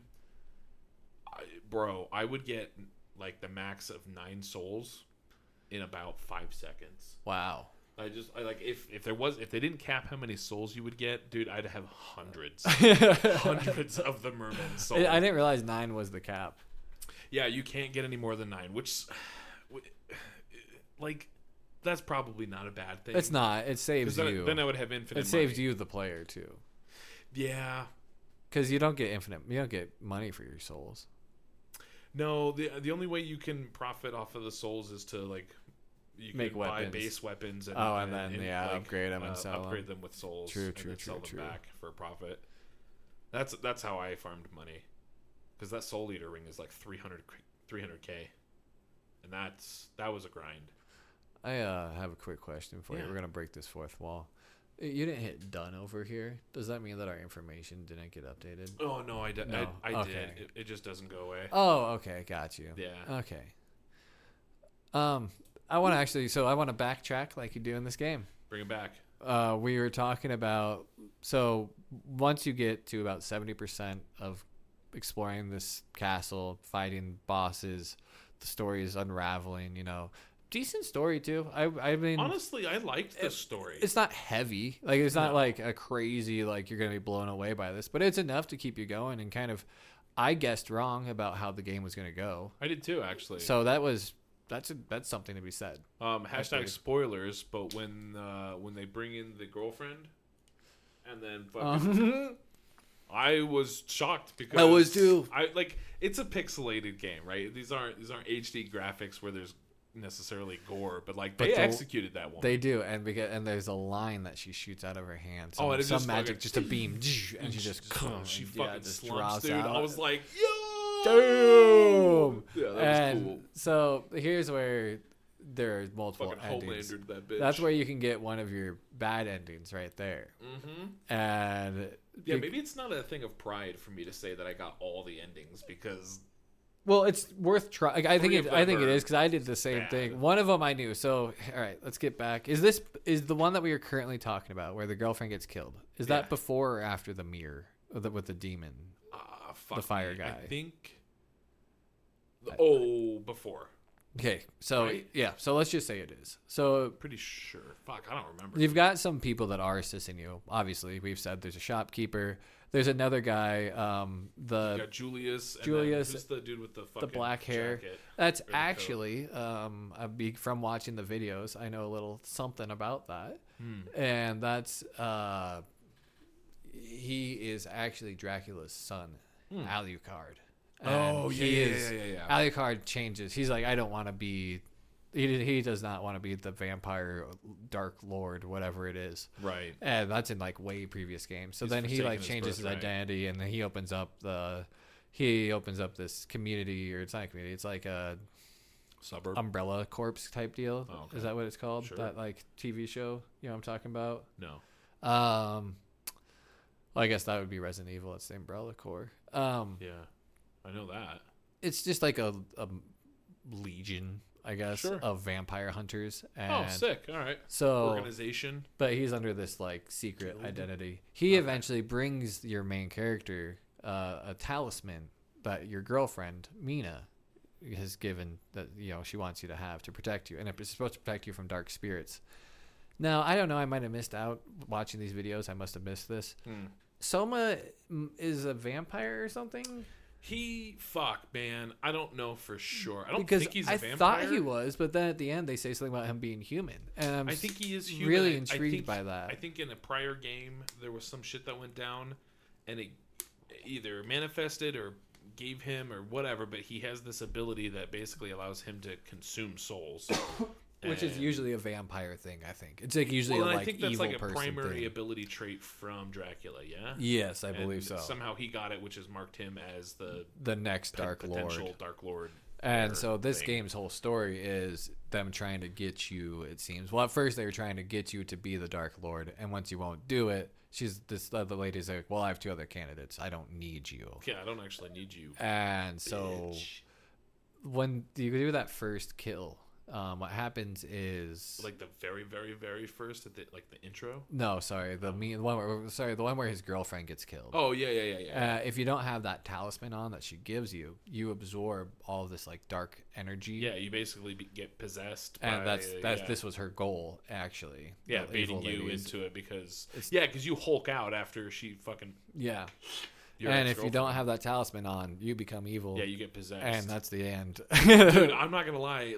I would get like the max of 9 souls in about 5 seconds. Wow. If they didn't cap how many souls you would get, dude, I'd have hundreds of the merman souls. I didn't realize 9 was the cap. Yeah, you can't get any more than 9, which, like, that's probably not a bad thing. It's not. It saves you. Then I would have infinite. It saves you, the player, too. Yeah, because you don't get infinite. You don't get money for your souls. No, the only way you can profit off of the souls is to like. You make can weapons. buy base weapons and then like, upgrade them and sell upgrade them with souls. True. Sell them back for profit. That's how I farmed money, because that Soul Eater ring is like 300k, and that was a grind. I have a quick question for you. We're gonna break this fourth wall. You didn't hit done over here. Does that mean that our information didn't get updated? Oh no, I did. No. I Okay. did. It just doesn't go away. Oh, okay, got you. Yeah. Okay. I want to backtrack like you do in this game. Bring it back. We were talking about, so once you get to about 70% of exploring this castle, fighting bosses, the story is unraveling, decent story too. I mean, honestly, I liked the story. It's not heavy. Like, it's not like a crazy, like you're going to be blown away by this, but it's enough to keep you going. And kind of, I guessed wrong about how the game was going to go. I did too, actually. So that's something to be said. Hashtag spoilers, but when they bring in the girlfriend, and then fucking, I was shocked because I was too. It's a pixelated game, right? These aren't HD graphics where there's necessarily gore, but like they executed that one. They do, and there's a line that she shoots out of her hand. And it's some just magic, just a beam, and she just slumps, dude. out. I was like, Damn! Yeah, that was cool. So here's where there are multiple fucking endings. Homelandered that bitch. That's where you can get one of your bad endings right there. Mm-hmm. And maybe it's not a thing of pride for me to say that I got all the endings, because well, it's worth trying. I think it is, because I did the same bad. thing. One of them I knew. So all right, let's get back. Is the one that we are currently talking about where the girlfriend gets killed? Is that before or after the mirror with the demon? The fire guy. I think. Before. Okay, so right? Yeah, so let's just say it is. So pretty sure. Fuck, I don't remember. You've got some people that are assisting you. Obviously, we've said there's a shopkeeper. There's another guy. You got Julius. Who's the dude with the fucking black hair? jacket, that's actually from watching the videos. I know a little something about that, and that's he is actually Dracula's son, Alucard. And yeah. Alucard changes. He's like, I don't want to be. He does not want to be the vampire Dark Lord, whatever it is. Right. And that's in like way previous games. So He's then he like forsaken changes his identity, and then he opens up this community, or it's not a community. It's like a suburb, Umbrella Corps type deal. Oh, okay. Is that what it's called? Sure. That like TV show? You know what I'm talking about? No. Well, I guess that would be Resident Evil. It's the Umbrella Corps. Yeah. I know that. It's just like a legion, I guess, Sure. of vampire hunters. And sick. All right. So organization. But he's under this like secret identity. He eventually brings your main character a talisman that your girlfriend Mina has given, that she wants you to have to protect you, and it's supposed to protect you from dark spirits. Now, I don't know. I might have missed out watching these videos. I must have missed this. Soma is a vampire or something. Man, I don't know for sure. I don't think he's a vampire. I thought he was, but then at the end they say something about him being human, and I think he is human. Really intrigued by that. I think in a prior game there was some shit that went down, and it either manifested or gave him or whatever. But he has this ability that basically allows him to consume souls. Which is usually a vampire thing, I think. It's like usually I think that's like a primary ability trait from Dracula, yeah? Yes, I believe so. Somehow he got it, which has marked him as the next potential Dark Lord. And so this game's whole story is them trying to get you, it seems. Well, at first they were trying to get you to be the Dark Lord, and once you won't do it, the lady's like, well, I have 2 other candidates. I don't need you. Yeah, I don't actually need you. And so when you do that first kill, what happens is like the very, very, very first at the intro. No, sorry, the one where his girlfriend gets killed. Oh yeah. If you don't have that talisman on that she gives you, you absorb all of this like dark energy. Yeah, you basically get possessed. And this was her goal actually. Yeah, baiting you into it because you Hulk out after she fucking And if you don't have that talisman on, you become evil. Yeah, you get possessed. And that's the end. Dude, I'm not going to lie.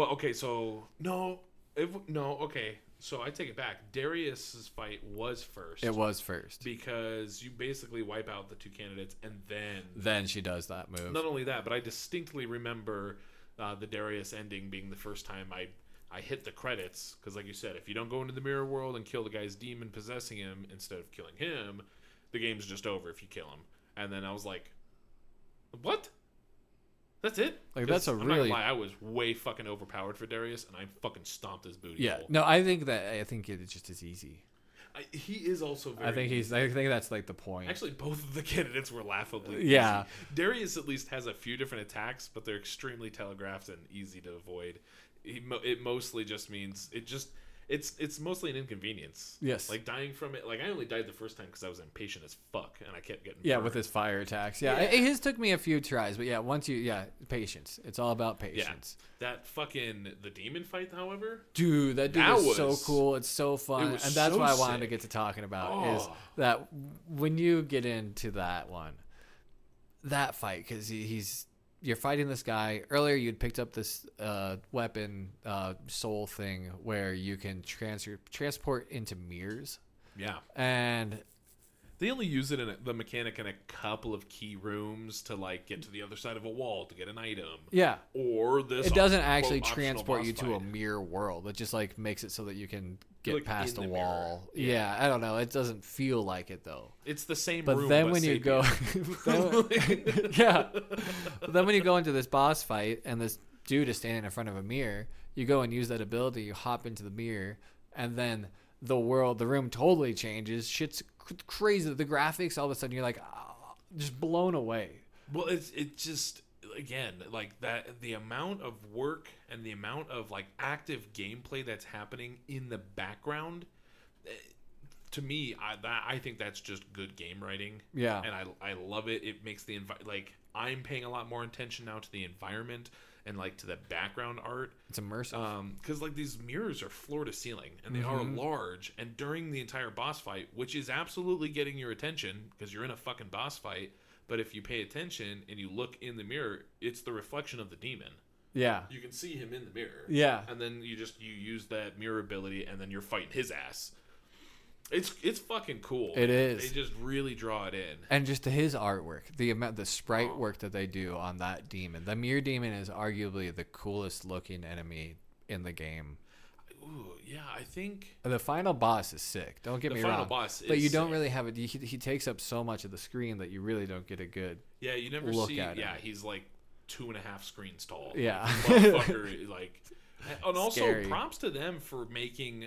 So I take it back. Darius's fight was first. It was first. Because you basically wipe out the 2 candidates and then... Then she does that move. Not only that, but I distinctly remember the Darius ending being the first time I hit the credits. Because like you said, if you don't go into the mirror world and kill the guy's demon possessing him instead of killing him... the game's just over if you kill him. And then I was like, what? That's it? Like, that's a I'm really... not gonna lie, I was way fucking overpowered for Darius, and I fucking stomped his booty hole. No, I think it just is easy. He is also very easy. I think that's like the point. Actually, both of the candidates were laughably easy. Darius at least has a few different attacks, but they're extremely telegraphed and easy to avoid. It mostly just means... It's mostly an inconvenience. Yes. Like dying from it. Like I only died the first time because I was impatient as fuck and I kept getting burned. With his fire attacks. His took me a few tries, but patience. It's all about patience. Yeah. The demon fight, however. Dude, that was so cool. It's so fun. And that's what I wanted to get to talking about is that when you get into that one, that fight, because you're fighting this guy. Earlier, you'd picked up this weapon, soul thing, where you can transport into mirrors. Yeah. And they only use it in the mechanic in a couple of key rooms to like get to the other side of a wall to get an item. Yeah. Or this. It doesn't actually transport you to a mirror world. It just like makes it so that you can get past a wall. Yeah, I don't know. It doesn't feel like it though. It's the same room. But then when you go then when you go into this boss fight and this dude is standing in front of a mirror, you go and use that ability, you hop into the mirror, and then the room totally changes. Shit's crazy. The graphics, all of a sudden you're like just blown away. Well, it just again, like that, the amount of work and the amount of like active gameplay that's happening in the background, to me, I think that's just good game writing. Yeah, and I love it. It makes the like I'm paying a lot more attention now to the environment and like to the background art. It's immersive. Because like these mirrors are floor to ceiling and they are large. And during the entire boss fight, which is absolutely getting your attention because you're in a fucking boss fight. But if you pay attention and you look in the mirror, it's the reflection of the demon. Yeah. You can see him in the mirror. Yeah. And then you use that mirror ability and then you're fighting his ass. It's fucking cool. It is. They just really draw it in. And just his artwork, the sprite work that they do on that demon. The mirror demon is arguably the coolest looking enemy in the game. Ooh, yeah, I think the final boss is sick. Don't get me wrong. But you don't really have it. He takes up so much of the screen that you really don't get a good you never look see. At him. Yeah, he's like 2.5 screens tall. Yeah, motherfucker. Like, and also scary. Props to them for making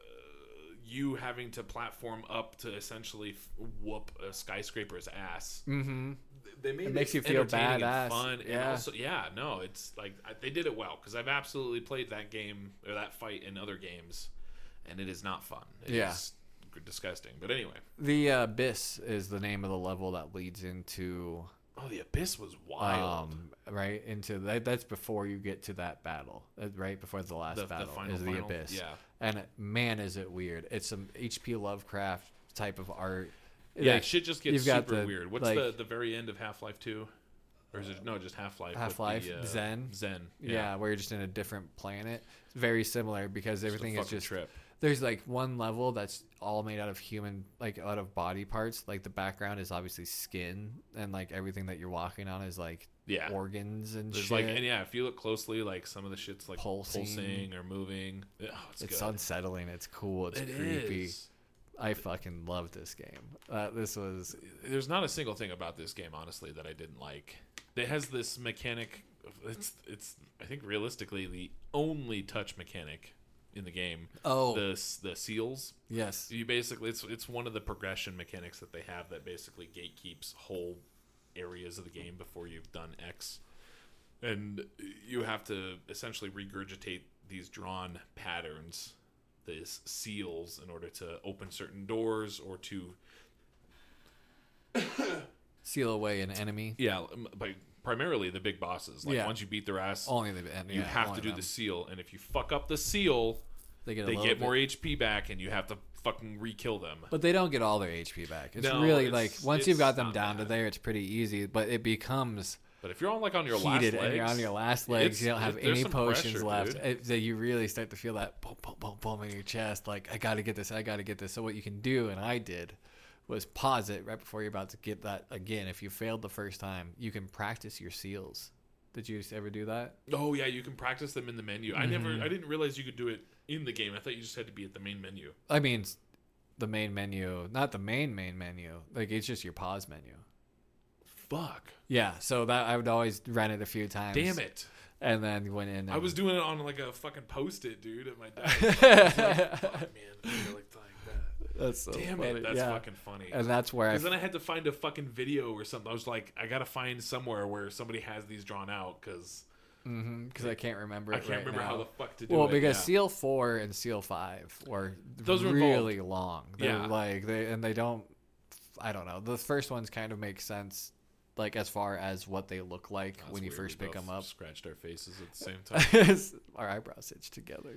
you having to platform up to essentially whoop a skyscraper's ass. Mm-hmm. It makes you feel badass. Fun. And also, it's like they did it well because I've absolutely played that game or that fight in other games, and it is not fun. It is disgusting. But anyway, the Abyss is the name of the level that leads into. Oh, the Abyss was wild. Right into that. That's before you get to that battle. Right before the last battle is the Abyss. Yeah, and man, is it weird? It's some H.P. Lovecraft type of art. Yeah, shit just gets super weird. What's the very end of Half-Life 2? Or is it just Half-Life? Half-Life, Zen. Yeah, where you're just in a different planet. It's very similar because everything is just trip. There's like one level that's all made out of human, like out of body parts. Like the background is obviously skin, and like everything that you're walking on is like organs and There's shit. Like, and if you look closely, like some of the shit's like pulsing or moving. Oh, it's unsettling. It's cool. It's creepy. I fucking love this game. There's not a single thing about this game, honestly, that I didn't like. It has this mechanic. It's I think realistically the only touch mechanic in the game. The seals. Yes. You basically it's one of the progression mechanics that they have that basically gatekeeps whole areas of the game before you've done X, and you have to essentially regurgitate these drawn patterns, these seals, in order to open certain doors or to seal away an enemy. Yeah, by primarily the big bosses. Like once you beat their ass, you have to do the seal, and if you fuck up the seal, they get more HP back, and you have to fucking re-kill them. But they don't get all their HP back. It's once you've got them down to there, it's pretty easy. But it becomes. But if you're on your heated last legs, and you're on your last legs, you don't have any potions pressure, left. You really start to feel that boom, boom, boom, boom in your chest. Like, I got to get this. So what you can do, and I did, was pause it right before you're about to get that again. If you failed the first time, you can practice your seals. Did you ever do that? Oh yeah, you can practice them in the menu. I didn't realize you could do it in the game. I thought you just had to be at the main menu. I mean, the main menu, not the main menu. Like, it's just your pause menu. Fuck. Yeah, so that I would always run it a few times. Damn it. And then went in. I was doing it on like a fucking Post-it, dude, at my desk. Fuck, man. I feel like that. That's so Damn funny. It. That's fucking funny. And that's where then I had to find a fucking video or something. I was like, I gotta find somewhere where somebody has these drawn out because I can't remember. I can't remember how the fuck to do it. Well, because Seal 4 and Seal 5 were really long. They're they don't. I don't know. The first ones kind of make sense. Like, as far as what they look like when you first pick them up. Scratched our faces at the same time. Our eyebrows itched together.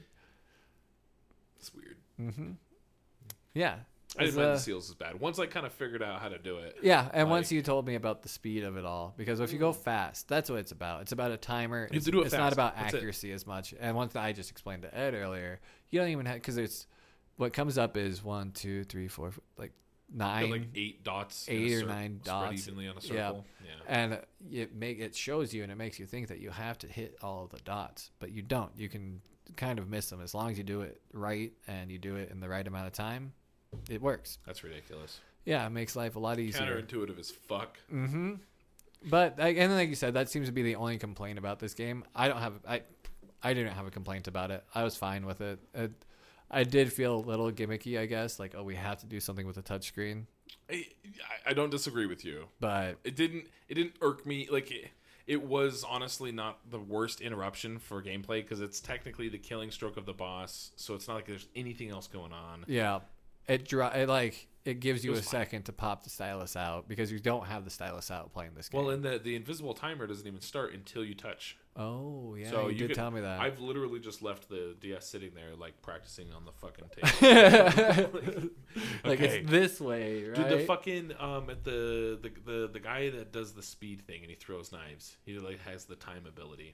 It's weird. Mm-hmm. Yeah. I didn't find the seals as bad. Once I kind of figured out how to do it. Yeah, and once you told me about the speed of it all. Because if you go fast, that's what it's about. It's about a timer. You have to do it fast. It's not about accuracy as much. And one thing I just explained to Ed earlier, you don't even have... Because it's... What comes up is 1, 2, 3, 4... Like... 9, like 8 dots, 8 or 9 dots, spread evenly on a circle. Yeah. And it shows you, and it makes you think that you have to hit all of the dots, but you don't. You can kind of miss them as long as you do it right and you do it in the right amount of time. It works. That's ridiculous. Yeah, it makes life a lot easier. Counterintuitive as fuck. Mm-hmm. But and then, like you said, that seems to be the only complaint about this game. I didn't have a complaint about it. I was fine with it. I did feel a little gimmicky, I guess. Like, we have to do something with a touchscreen. I don't disagree with you, but it didn't irk me. Like, it was honestly not the worst interruption for gameplay because it's technically the killing stroke of the boss, so it's not like there's anything else going on. Yeah, it gives you a second to pop the stylus out because you don't have the stylus out playing this game. Well, and the invisible timer doesn't even start until you touch. Oh, yeah, so you did tell me that. I've literally just left the DS sitting there, like, practicing on the fucking table. Like, it's this way, right? Dude, the fucking, the guy that does the speed thing and he throws knives, he, like, has the time ability.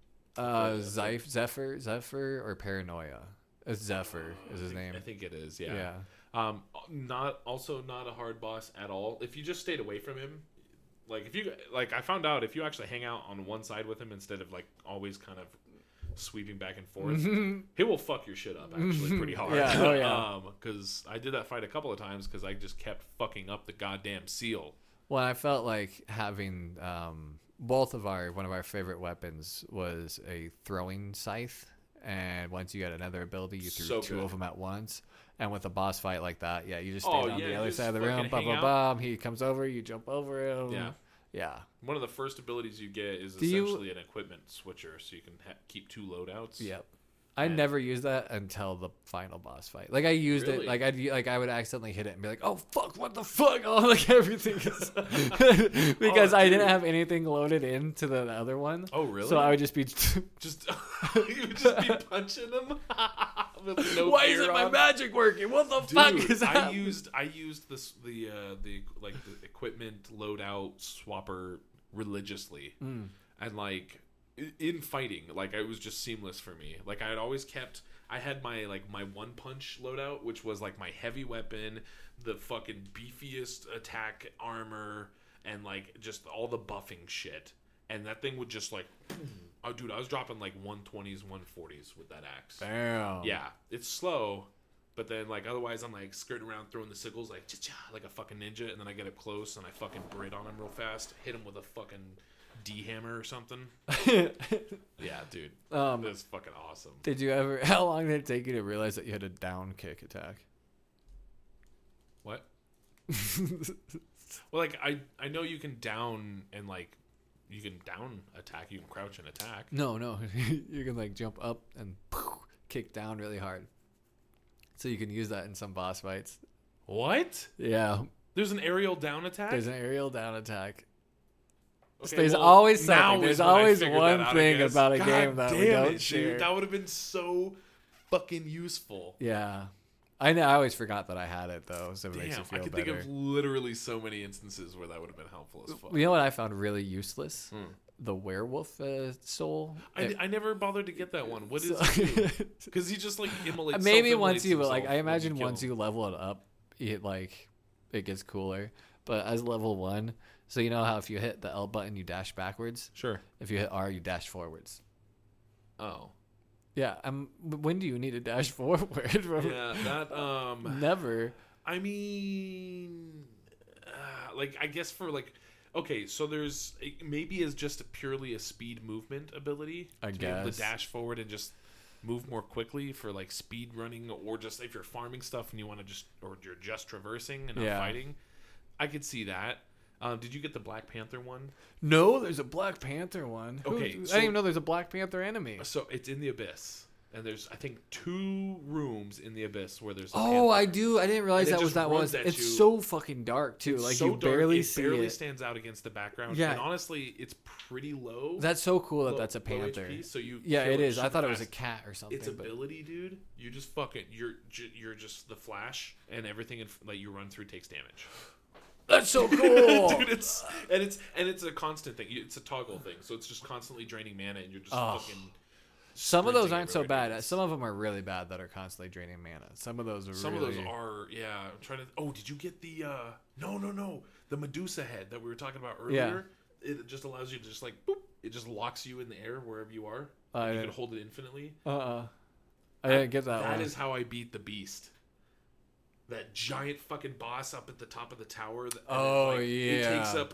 Zephyr or Paranoia? Zephyr is his name. I think it is, yeah. Not a hard boss at all. If you just stayed away from him, I found out if you actually hang out on one side with him instead of like always kind of sweeping back and forth, he will fuck your shit up actually pretty hard. Because I did that fight a couple of times because I just kept fucking up the goddamn seal. Well, I felt like having one of our favorite weapons was a throwing scythe. And once you got another ability, you threw two of them at once. And with a boss fight like that, you just stay on the other side of the room. He comes over, you jump over him. Yeah. One of the first abilities you get is essentially an equipment switcher, so you can keep 2 loadouts. Yep. I never used that until the final boss fight. Like, I used it, like I would accidentally hit it and be like, "Oh fuck, what the fuck?" Oh, like everything is because I didn't have anything loaded into the other one. Oh really? So I would just be you would just be punching them. Why isn't my magic working? What the fuck is happening? I used the equipment loadout swapper religiously, and like in fighting, like it was just seamless for me. Like I had always kept. I had my one punch loadout, which was like my heavy weapon, the fucking beefiest attack armor, and like just all the buffing shit. And that thing would just like, oh dude, I was dropping like 120s, 140s with that axe. Damn. Yeah, it's slow, but then like otherwise I'm like skirting around throwing the sickles like like a fucking ninja, and then I get up close and I fucking Brit on him real fast, hit him with a fucking D hammer or something. Yeah, dude. That's fucking awesome. Did you ever? How long did it take you to realize that you had a down kick attack? What? Well, like I know you can down and like you can down attack. You can crouch and attack. No, you can like jump up and kick down really hard. So you can use that in some boss fights. What? Yeah. There's an aerial down attack. There's an aerial down attack. Okay, there's always something. There's always one thing about a game that we don't share. Dude, that would have been so fucking useful. Yeah. I know. I always forgot that I had it though, so it makes you feel I could better. think of literally so many instances where that would have been helpful as fuck. You know what I found really useless? The werewolf soul. I never bothered to get that one. What is it? Because he just like immolates. Maybe once you, but like I imagine once you level it up, it gets cooler. But as level 1, so you know how if you hit the L button, you dash backwards. Sure. If you hit R, you dash forwards. Oh. Yeah. When do you need to dash forward? Yeah. That. Never. I mean, like I guess for like. Okay, so there's maybe as just purely a speed movement ability. I to guess. Be able to dash forward and just move more quickly for like speed running, or just if you're farming stuff and you want to just, or you're just traversing and not fighting. I could see that. Did you get the Black Panther one? No, there's a Black Panther one. Okay, I didn't even know there's a Black Panther enemy. So it's in the Abyss. And there's, I think, 2 rooms in the Abyss where there's a panther. I do. I didn't realize that was that was. It's so fucking dark, too. It's like, so you barely dark, see it. barely it. stands out against the background. Yeah. And honestly, it's pretty low. That's so cool that that's a panther. HP, so you it is. I thought it was a cat or something. Its ability, dude, you just fucking, you're just the Flash, and everything like you run through takes damage. That's so cool, dude. It's a constant thing. It's a toggle thing, so it's just constantly draining mana, and you're just fucking. Some of those aren't so bad. Some of them are really bad that are constantly draining mana. Some of those are. Some of those are. Yeah, I'm trying to. Oh, did you get the? No. The Medusa head that we were talking about earlier. Yeah. It just allows you to just like boop. It just locks you in the air wherever you are. You can hold it infinitely. I didn't get that. That is how I beat the beast. That giant fucking boss up at the top of the tower. It takes up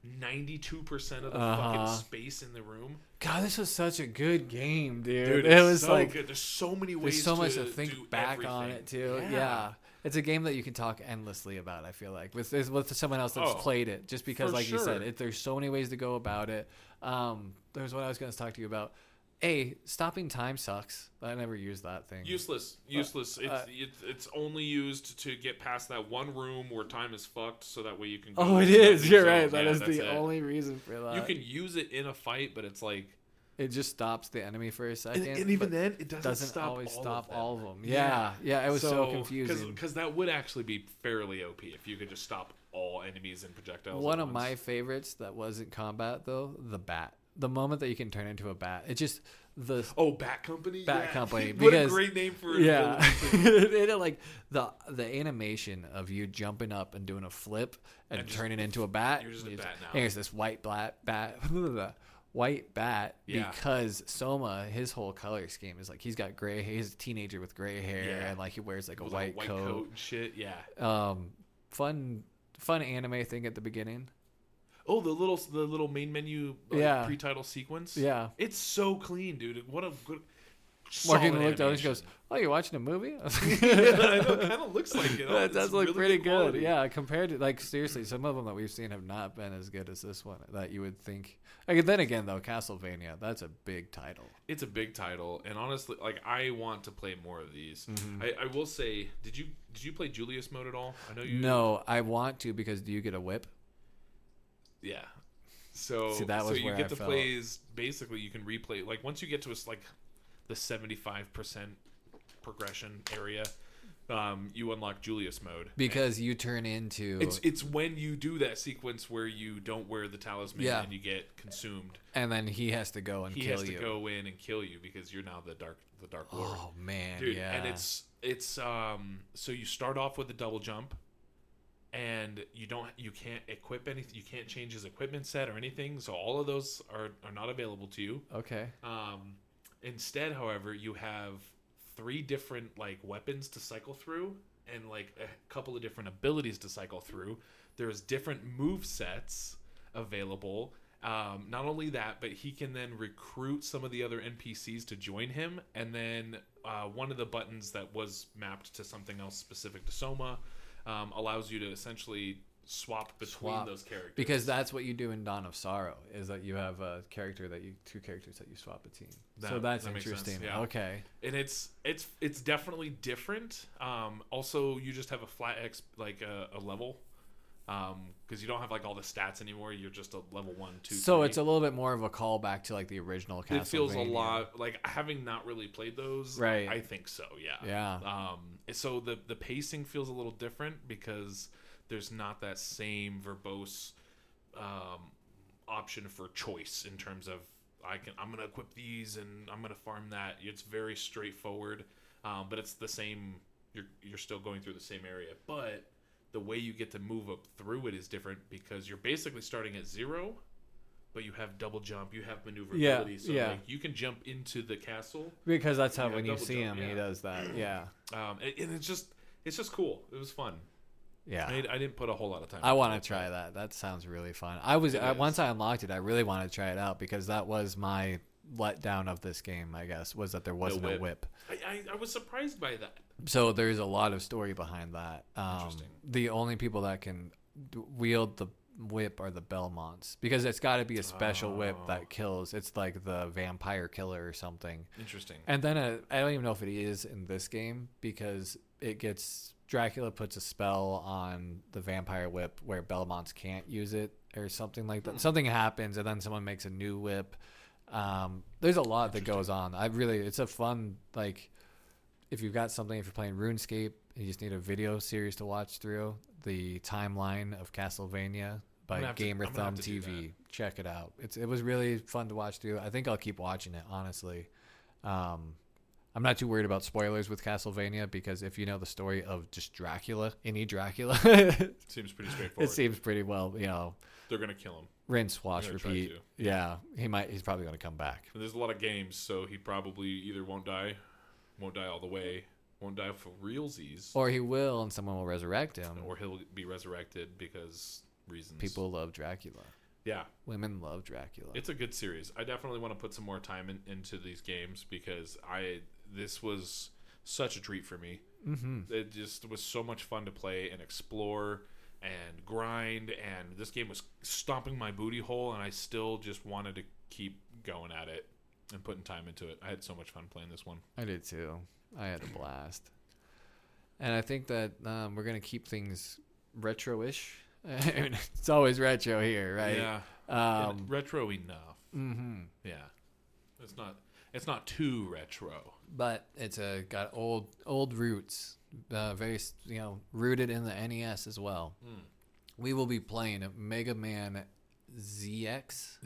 92% of the fucking space in the room. God, this was such a good game, dude. It was so like good. There's so many ways. There's so much to think back on it too. Yeah. It's a game that you can talk endlessly about. I feel like with someone else that's played it, just because, like you said, there's so many ways to go about it. There's what I was going to talk to you about. Stopping time sucks. I never used that thing. Useless. It's only used to get past that one room where time is fucked, so that way you can go. Oh, it is. You're right. That is the only reason for that. You can use it in a fight, but it's like it just stops the enemy for a second. And even then, it doesn't always stop all of them. Yeah. It was so confusing. Because that would actually be fairly OP if you could just stop all enemies and projectiles. One of my favorites that wasn't combat though, the bat. The moment that you can turn into a bat, it just Bat Company. Bat Company. What a great name for it. Yeah, it like the animation of you jumping up and doing a flip and turning into a bat. You're just a bat now. Here's this white bat. Because Soma, his whole color scheme is like he's got gray. He's a teenager with gray hair, and like he wears like a white coat and shit. Yeah. Fun anime thing at the beginning. Oh, the little main menu pre-title sequence. Yeah, it's so clean, dude. What a good. Martin looked out and goes, "Oh, you're watching a movie?" I know, it kind of looks like it. That does look really pretty good. Yeah, compared to like seriously, some of them that we've seen have not been as good as this one. That you would think. Like, then again, though, Castlevania, that's a big title. It's a big title, and honestly, like I want to play more of these. Mm-hmm. I will say, did you play Julius mode at all? I know you. No, I want to because do you get a whip? Yeah. So you get to play basically you can replay like once you get to like the 75% progression area, you unlock Julius mode because you turn into. It's when you do that sequence where you don't wear the talisman and you get consumed, and then he has to go and kill you. He has to go in and kill you because you're now the dark lord. Oh man, dude, yeah. And it's so you start off with a double jump, and you can't equip anything. You can't change his equipment set or anything. So all of those are not available to you. Okay. Instead, however, you have 3 different like weapons to cycle through and like a couple of different abilities to cycle through. There's different move sets available. Not only that, but he can then recruit some of the other NPCs to join him, and then one of the buttons that was mapped to something else specific to Soma allows you to essentially swap between those characters. Because that's what you do in Dawn of Sorrow, is that you have a character two characters that you swap between. So that's interesting. Yeah. Okay. And it's definitely different. Also, you just have a flat X, like a level. Because you don't have like all the stats anymore. You're just a level 1, 2, so 3. It's a little bit more of a callback to like the original Castlevania. It feels a lot like, having not really played those. Right. I think so. Yeah. Yeah. So the pacing feels a little different because there's not that same verbose option for choice in terms of I'm gonna equip these and I'm gonna farm that. It's very straightforward, but it's the same. You're still going through the same area, but the way you get to move up through it is different because you're basically starting at 0, but you have double jump, you have maneuverability, so like you can jump into the castle because that's how when you see him, he does that. Yeah, and it's just cool. It was fun. Yeah, I didn't put a whole lot of time. I want to try that. That sounds really fun. Once I unlocked it, I really wanted to try it out because that was my letdown of this game. I guess was that there wasn't a whip. I was surprised by that. So there's a lot of story behind that. Interesting. The only people that can wield the whip are the Belmonts because it's got to be a special whip that kills. It's like the vampire killer or something. Interesting. And then I don't even know if it is in this game because Dracula puts a spell on the vampire whip where Belmonts can't use it or something like that. Something happens and then someone makes a new whip. There's a lot that goes on. It's a fun, like, if you've got something, if you're playing RuneScape, you just need a video series to watch through. The Timeline of Castlevania by Gamer Thumb TV. Check it out. It was really fun to watch through. I think I'll keep watching it, honestly. I'm not too worried about spoilers with Castlevania because if you know the story of just Dracula, any Dracula, it seems pretty straightforward. It seems pretty well, they're gonna kill him. Rinse, wash, repeat. Yeah, he's probably gonna come back. And there's a lot of games, so he probably either won't die all the way, won't die for realsies, or he will, and someone will resurrect him, or he'll be resurrected because reasons. People love Dracula. Yeah, women love Dracula. It's a good series. I definitely want to put some more time into these games because this was such a treat for me. Mm-hmm. It just was so much fun to play and explore and grind, and this game was stomping my booty hole, and I still just wanted to keep going at it and putting time into it. I had so much fun playing this one. I did too. I had a blast. And I think that we're going to keep things retro-ish. I mean, it's always retro here, right? Yeah. Retro enough. Mm-hmm. Yeah. It's not too retro. But it's got old roots. Very, rooted in the NES as well. Mm. We will be playing Mega Man ZX.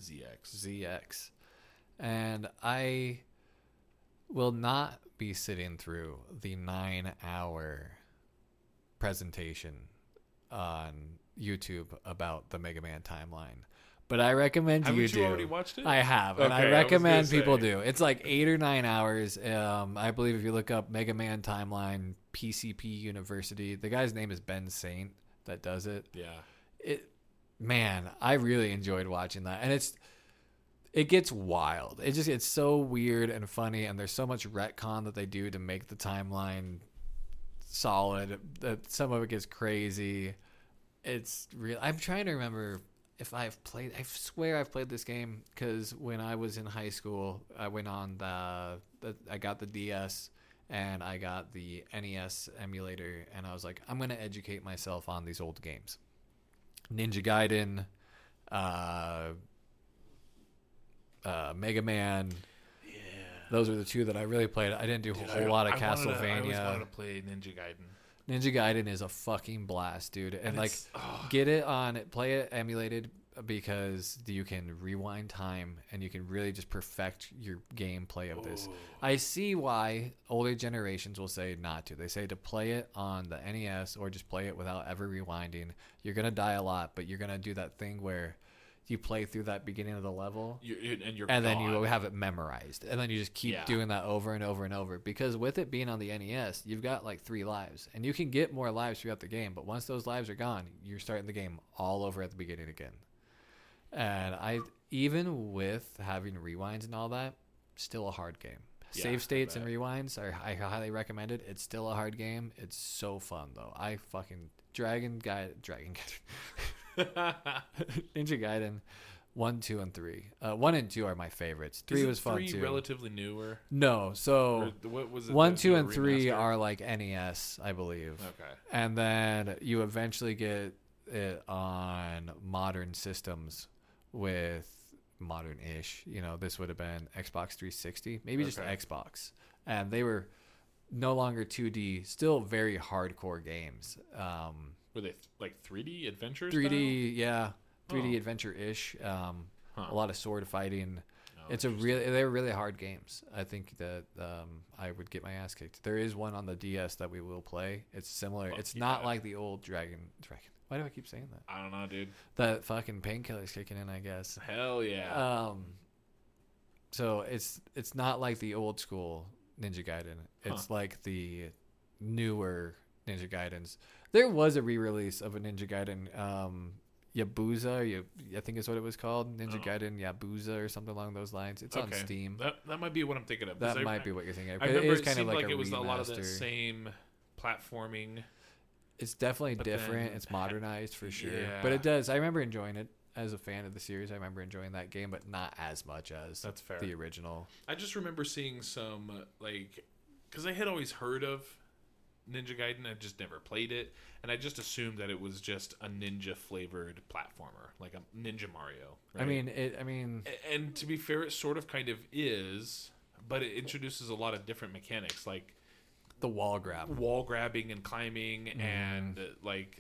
And I will not be sitting through the 9-hour presentation on YouTube about the Mega Man timeline. But I recommend you do. Haven't you already watched it? I have, and I recommend people do. It's like 8 or 9 hours. I believe if you look up Mega Man timeline, PCP University, the guy's name is Ben Saint that does it. Yeah. Man, I really enjoyed watching that, and it gets wild. It's so weird and funny, and there's so much retcon that they do to make the timeline solid. That some of it gets crazy. It's real. I'm trying to remember if I've played. I swear I've played this game because when I was in high school, I went on I got the DS and I got the NES emulator, and I was like, I'm gonna educate myself on these old games. Ninja Gaiden, Mega Man. Those are the two that I really played. I didn't do a whole lot of Castlevania. I always wanted to play Ninja Gaiden. Ninja Gaiden is a fucking blast, dude. And like, get it on, play it emulated because you can rewind time and you can really just perfect your gameplay of this. I see why older generations will say not to. They say to play it on the NES or just play it without ever rewinding. You're going to die a lot, but you're going to do that thing where you play through that beginning of the level and then you have it memorized, and then you just keep doing that over and over and over, because with it being on the NES, you've got like 3 lives and you can get more lives throughout the game, but once those lives are gone, you're starting the game all over at the beginning again. And even with having rewinds and all that, still a hard game. Save states and rewinds I highly recommend it. It's still a hard game. It's so fun though. I fucking Ninja Gaiden 1, 2, and 3. 1 and 2 are my favorites. 3 was fun too. 3 relatively newer? No, so what was it? 1, 2, and 3 are like NES, I believe. Okay. And then you eventually get it on modern systems with modern-ish. This would have been Xbox 360, maybe just Xbox, and they were no longer 2D, still very hardcore games. Were they like 3D adventure 3D style? 3D adventure-ish. A lot of sword fighting. They're really hard games. I think that I would get my ass kicked. There is one on the DS that we will play. It's similar. It's not like the old Dragon. Why do I keep saying that? I don't know, dude. That fucking painkiller's kicking in, I guess. Hell yeah. So it's not like the old school Ninja Gaiden. It's like the newer Ninja Gaidens. There was a re-release of a Ninja Gaiden, Yabuza, I think is what it was called. Ninja Gaiden Yabuza or something along those lines. It's on Steam. That might be what I'm thinking of. That might be what you're thinking of. I remember it seemed like it was a lot of the same platforming. It's definitely different. It's modernized for sure. Yeah. But it does. I remember enjoying it as a fan of the series. I remember enjoying that game, but not as much as the original. I just remember seeing some, because I had always heard of Ninja Gaiden. I just never played it. And I just assumed that it was just a ninja-flavored platformer, like a Ninja Mario. Right? And to be fair, it sort of kind of is, but it introduces a lot of different mechanics, like the wall grabbing and climbing, and like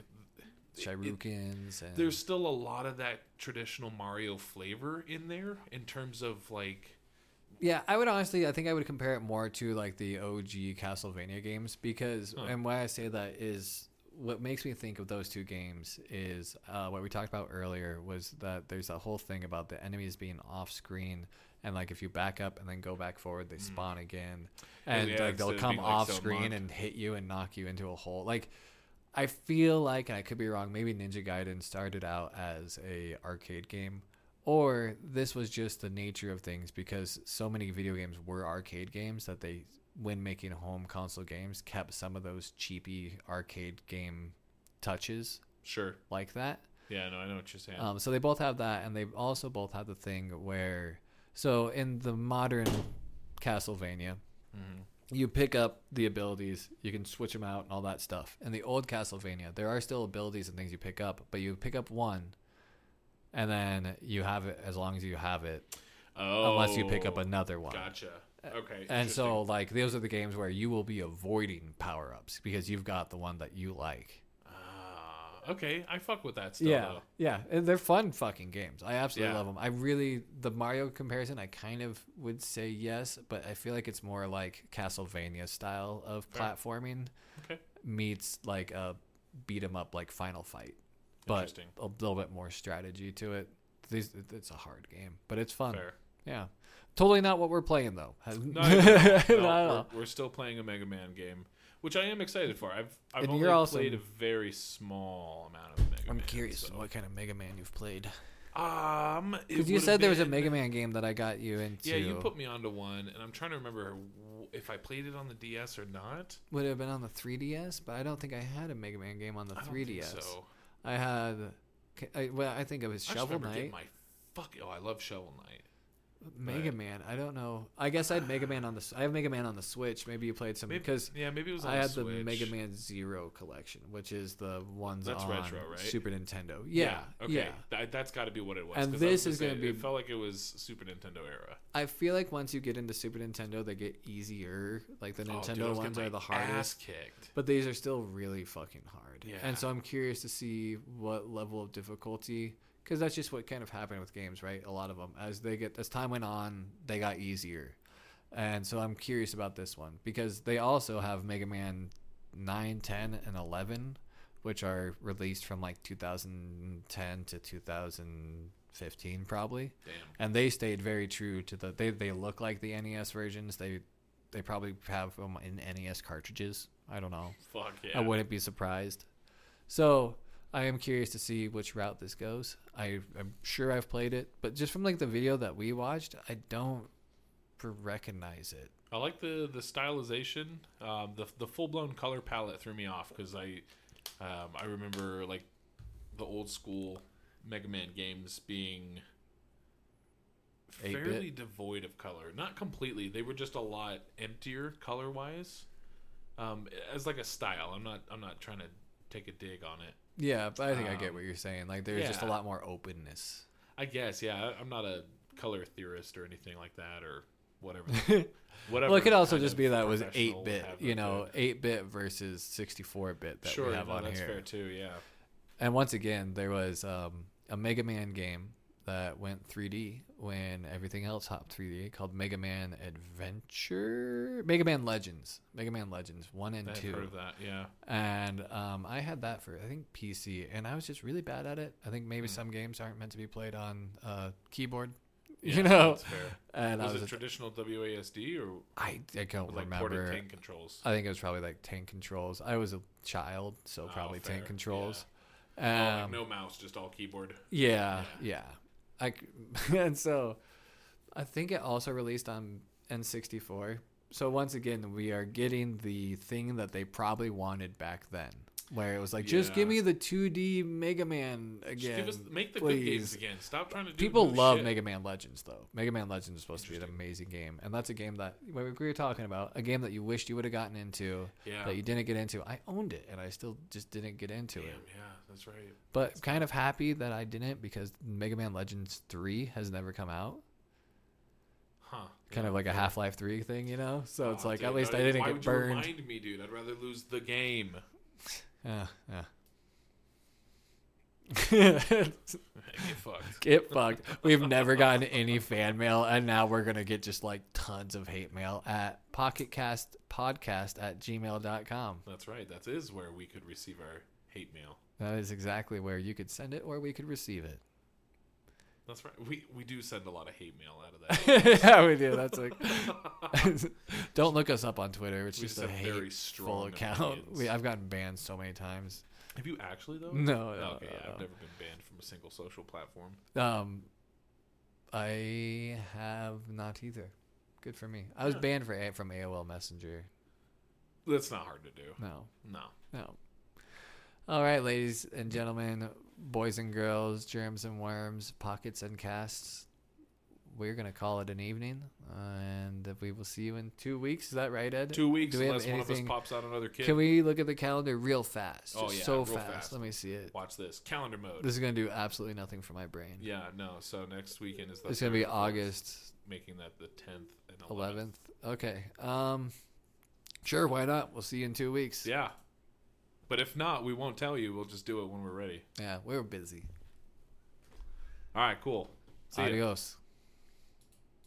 Shurikens. And there's still a lot of that traditional Mario flavor in there in terms of like. Yeah, I think I would compare it more to like the OG Castlevania games, because, and why I say that is what makes me think of those two games is what we talked about earlier, was that there's that whole thing about the enemies being off screen. And like if you back up and then go back forward, they spawn again, and like they'll come off screen and hit you and knock you into a hole. Like I feel like, and I could be wrong, maybe Ninja Gaiden started out as a arcade game, or this was just the nature of things, because so many video games were arcade games that they, when making home console games, kept some of those cheapy arcade game touches. Sure. Like that. Yeah, no, I know what you're saying. So they both have that, and they also both have the thing where. So in the modern Castlevania, you pick up the abilities, you can switch them out and all that stuff. In the old Castlevania, there are still abilities and things you pick up, but you pick up one, and then you have it as long as you have it, unless you pick up another one. Gotcha. Okay. And so, like, those are the games where you will be avoiding power-ups because you've got the one that you like. Okay, I fuck with that still, though. Yeah, they're fun fucking games. I absolutely love them. The Mario comparison, I kind of would say yes, but I feel like it's more like Castlevania style of platforming meets like a beat 'em up like Final Fight, but a little bit more strategy to it. It's a hard game, but it's fun. Fair. Yeah. Totally not what we're playing, though. No, we're still playing a Mega Man game, which I am excited for. I've only played a very small amount of Mega Man. I'm curious what kind of Mega Man you've played. Because you said there was a Mega Man game that I got you into. Yeah, you put me onto one, and I'm trying to remember if I played it on the DS or not. Would it have been on the 3DS? But I don't think I had a Mega Man game on the 3DS. I don't think so. I had... I think it was Shovel Knight. I love Shovel Knight. Mega Man. I don't know. I guess I had Mega Man on the. I have Mega Man on the Switch. Maybe you played some because maybe it was. On I had Switch. the Mega Man Zero collection, which is the ones that's on retro, right? Super Nintendo. Yeah. Okay. Yeah. That's got to be what it was. And this is going to be. It felt like it was Super Nintendo era. I feel like once you get into Super Nintendo, they get easier. Like the Nintendo ones are the hardest. Ass kicked. But these are still really fucking hard. Yeah. And so I'm curious to see what level of difficulty. Because that's just what kind of happened with games, right? A lot of them, as time went on, they got easier, and so I'm curious about this one because they also have Mega Man 9, 10, and 11, which are released from like 2010 to 2015 probably. Damn. And they stayed very true to they look like the NES versions. They probably have them in NES cartridges. I don't know. Fuck yeah. I wouldn't be surprised. So I am curious to see which route this goes. I'm sure I've played it, but just from like the video that we watched, I don't recognize it. I like the stylization. The full blown color palette threw me off because I remember like the old school Mega Man games being fairly devoid of color. Not completely. They were just a lot emptier color wise. As like a style. I'm not trying to take a dig on it. Yeah, but I think I get what you're saying. Like, there's just a lot more openness. I guess, yeah. I'm not a color theorist or anything like that, or whatever. Whatever. Well, it could also just be that it was 8-bit, 8-bit versus 64-bit that we have on here. Sure, that's fair too, yeah. And once again, there was a Mega Man game that went 3D when everything else hopped 3D called Mega Man Legends 1 and 2. I've heard of that, yeah. And I had that for I think PC, and I was just really bad at it. I think maybe some games aren't meant to be played on keyboard, you know. That's fair. And was it traditional WASD or I don't like remember. Ported tank controls. I think it was probably like tank controls. I was a child, so probably tank controls. Yeah. Like no mouse, just all keyboard. Yeah. And so I think it also released on N64. So once again, we are getting the thing that they probably wanted back then, where it was like, just give me the 2D Mega Man again. Make the good games again. Stop trying to do People love shit. Mega Man Legends, though. Mega Man Legends is supposed to be an amazing game, and that's a game that we were talking about, a game that you wished you would have gotten into, that you didn't get into. I owned it, and I still just didn't get into it. Yeah, that's right. But kind of happy that I didn't, because Mega Man Legends 3 has never come out. Huh. Kind of like a Half-Life 3 thing, you know? So it's like, dude, at least I didn't get burned. Why would you remind me, dude? I'd rather lose the game. Yeah. Get fucked. Get fucked. We've never gotten any fan mail, and now we're going to get just like tons of hate mail at pocketcastpodcast@gmail.com. That's right. That is where we could receive our hate mail. That is exactly where you could send it or we could receive it. That's right. We do send a lot of hate mail out of that. Yeah, we do. That's like, don't look us up on Twitter. It's just a hateful account. I've gotten banned so many times. Have you actually though? No. Okay, yeah, I've never been banned from a single social platform. I have not either. Good for me. I was banned from AOL Messenger. That's not hard to do. No. No. All right, ladies and gentlemen, boys and girls, germs and worms, pockets and casts. We're going to call it an evening, and we will see you in 2 weeks. Is that right, Ed? 2 weeks, unless one of us pops out another kid. Can we look at the calendar real fast? Oh, yeah, so fast. Let me see it. Watch this. Calendar mode. This is going to do absolutely nothing for my brain. Yeah, no. So next weekend is the It's going to be August. Making that the 10th and 11th. Okay. Sure, why not? We'll see you in 2 weeks. Yeah. But if not, we won't tell you. We'll just do it when we're ready. Yeah, we're busy. All right, cool. See Adios.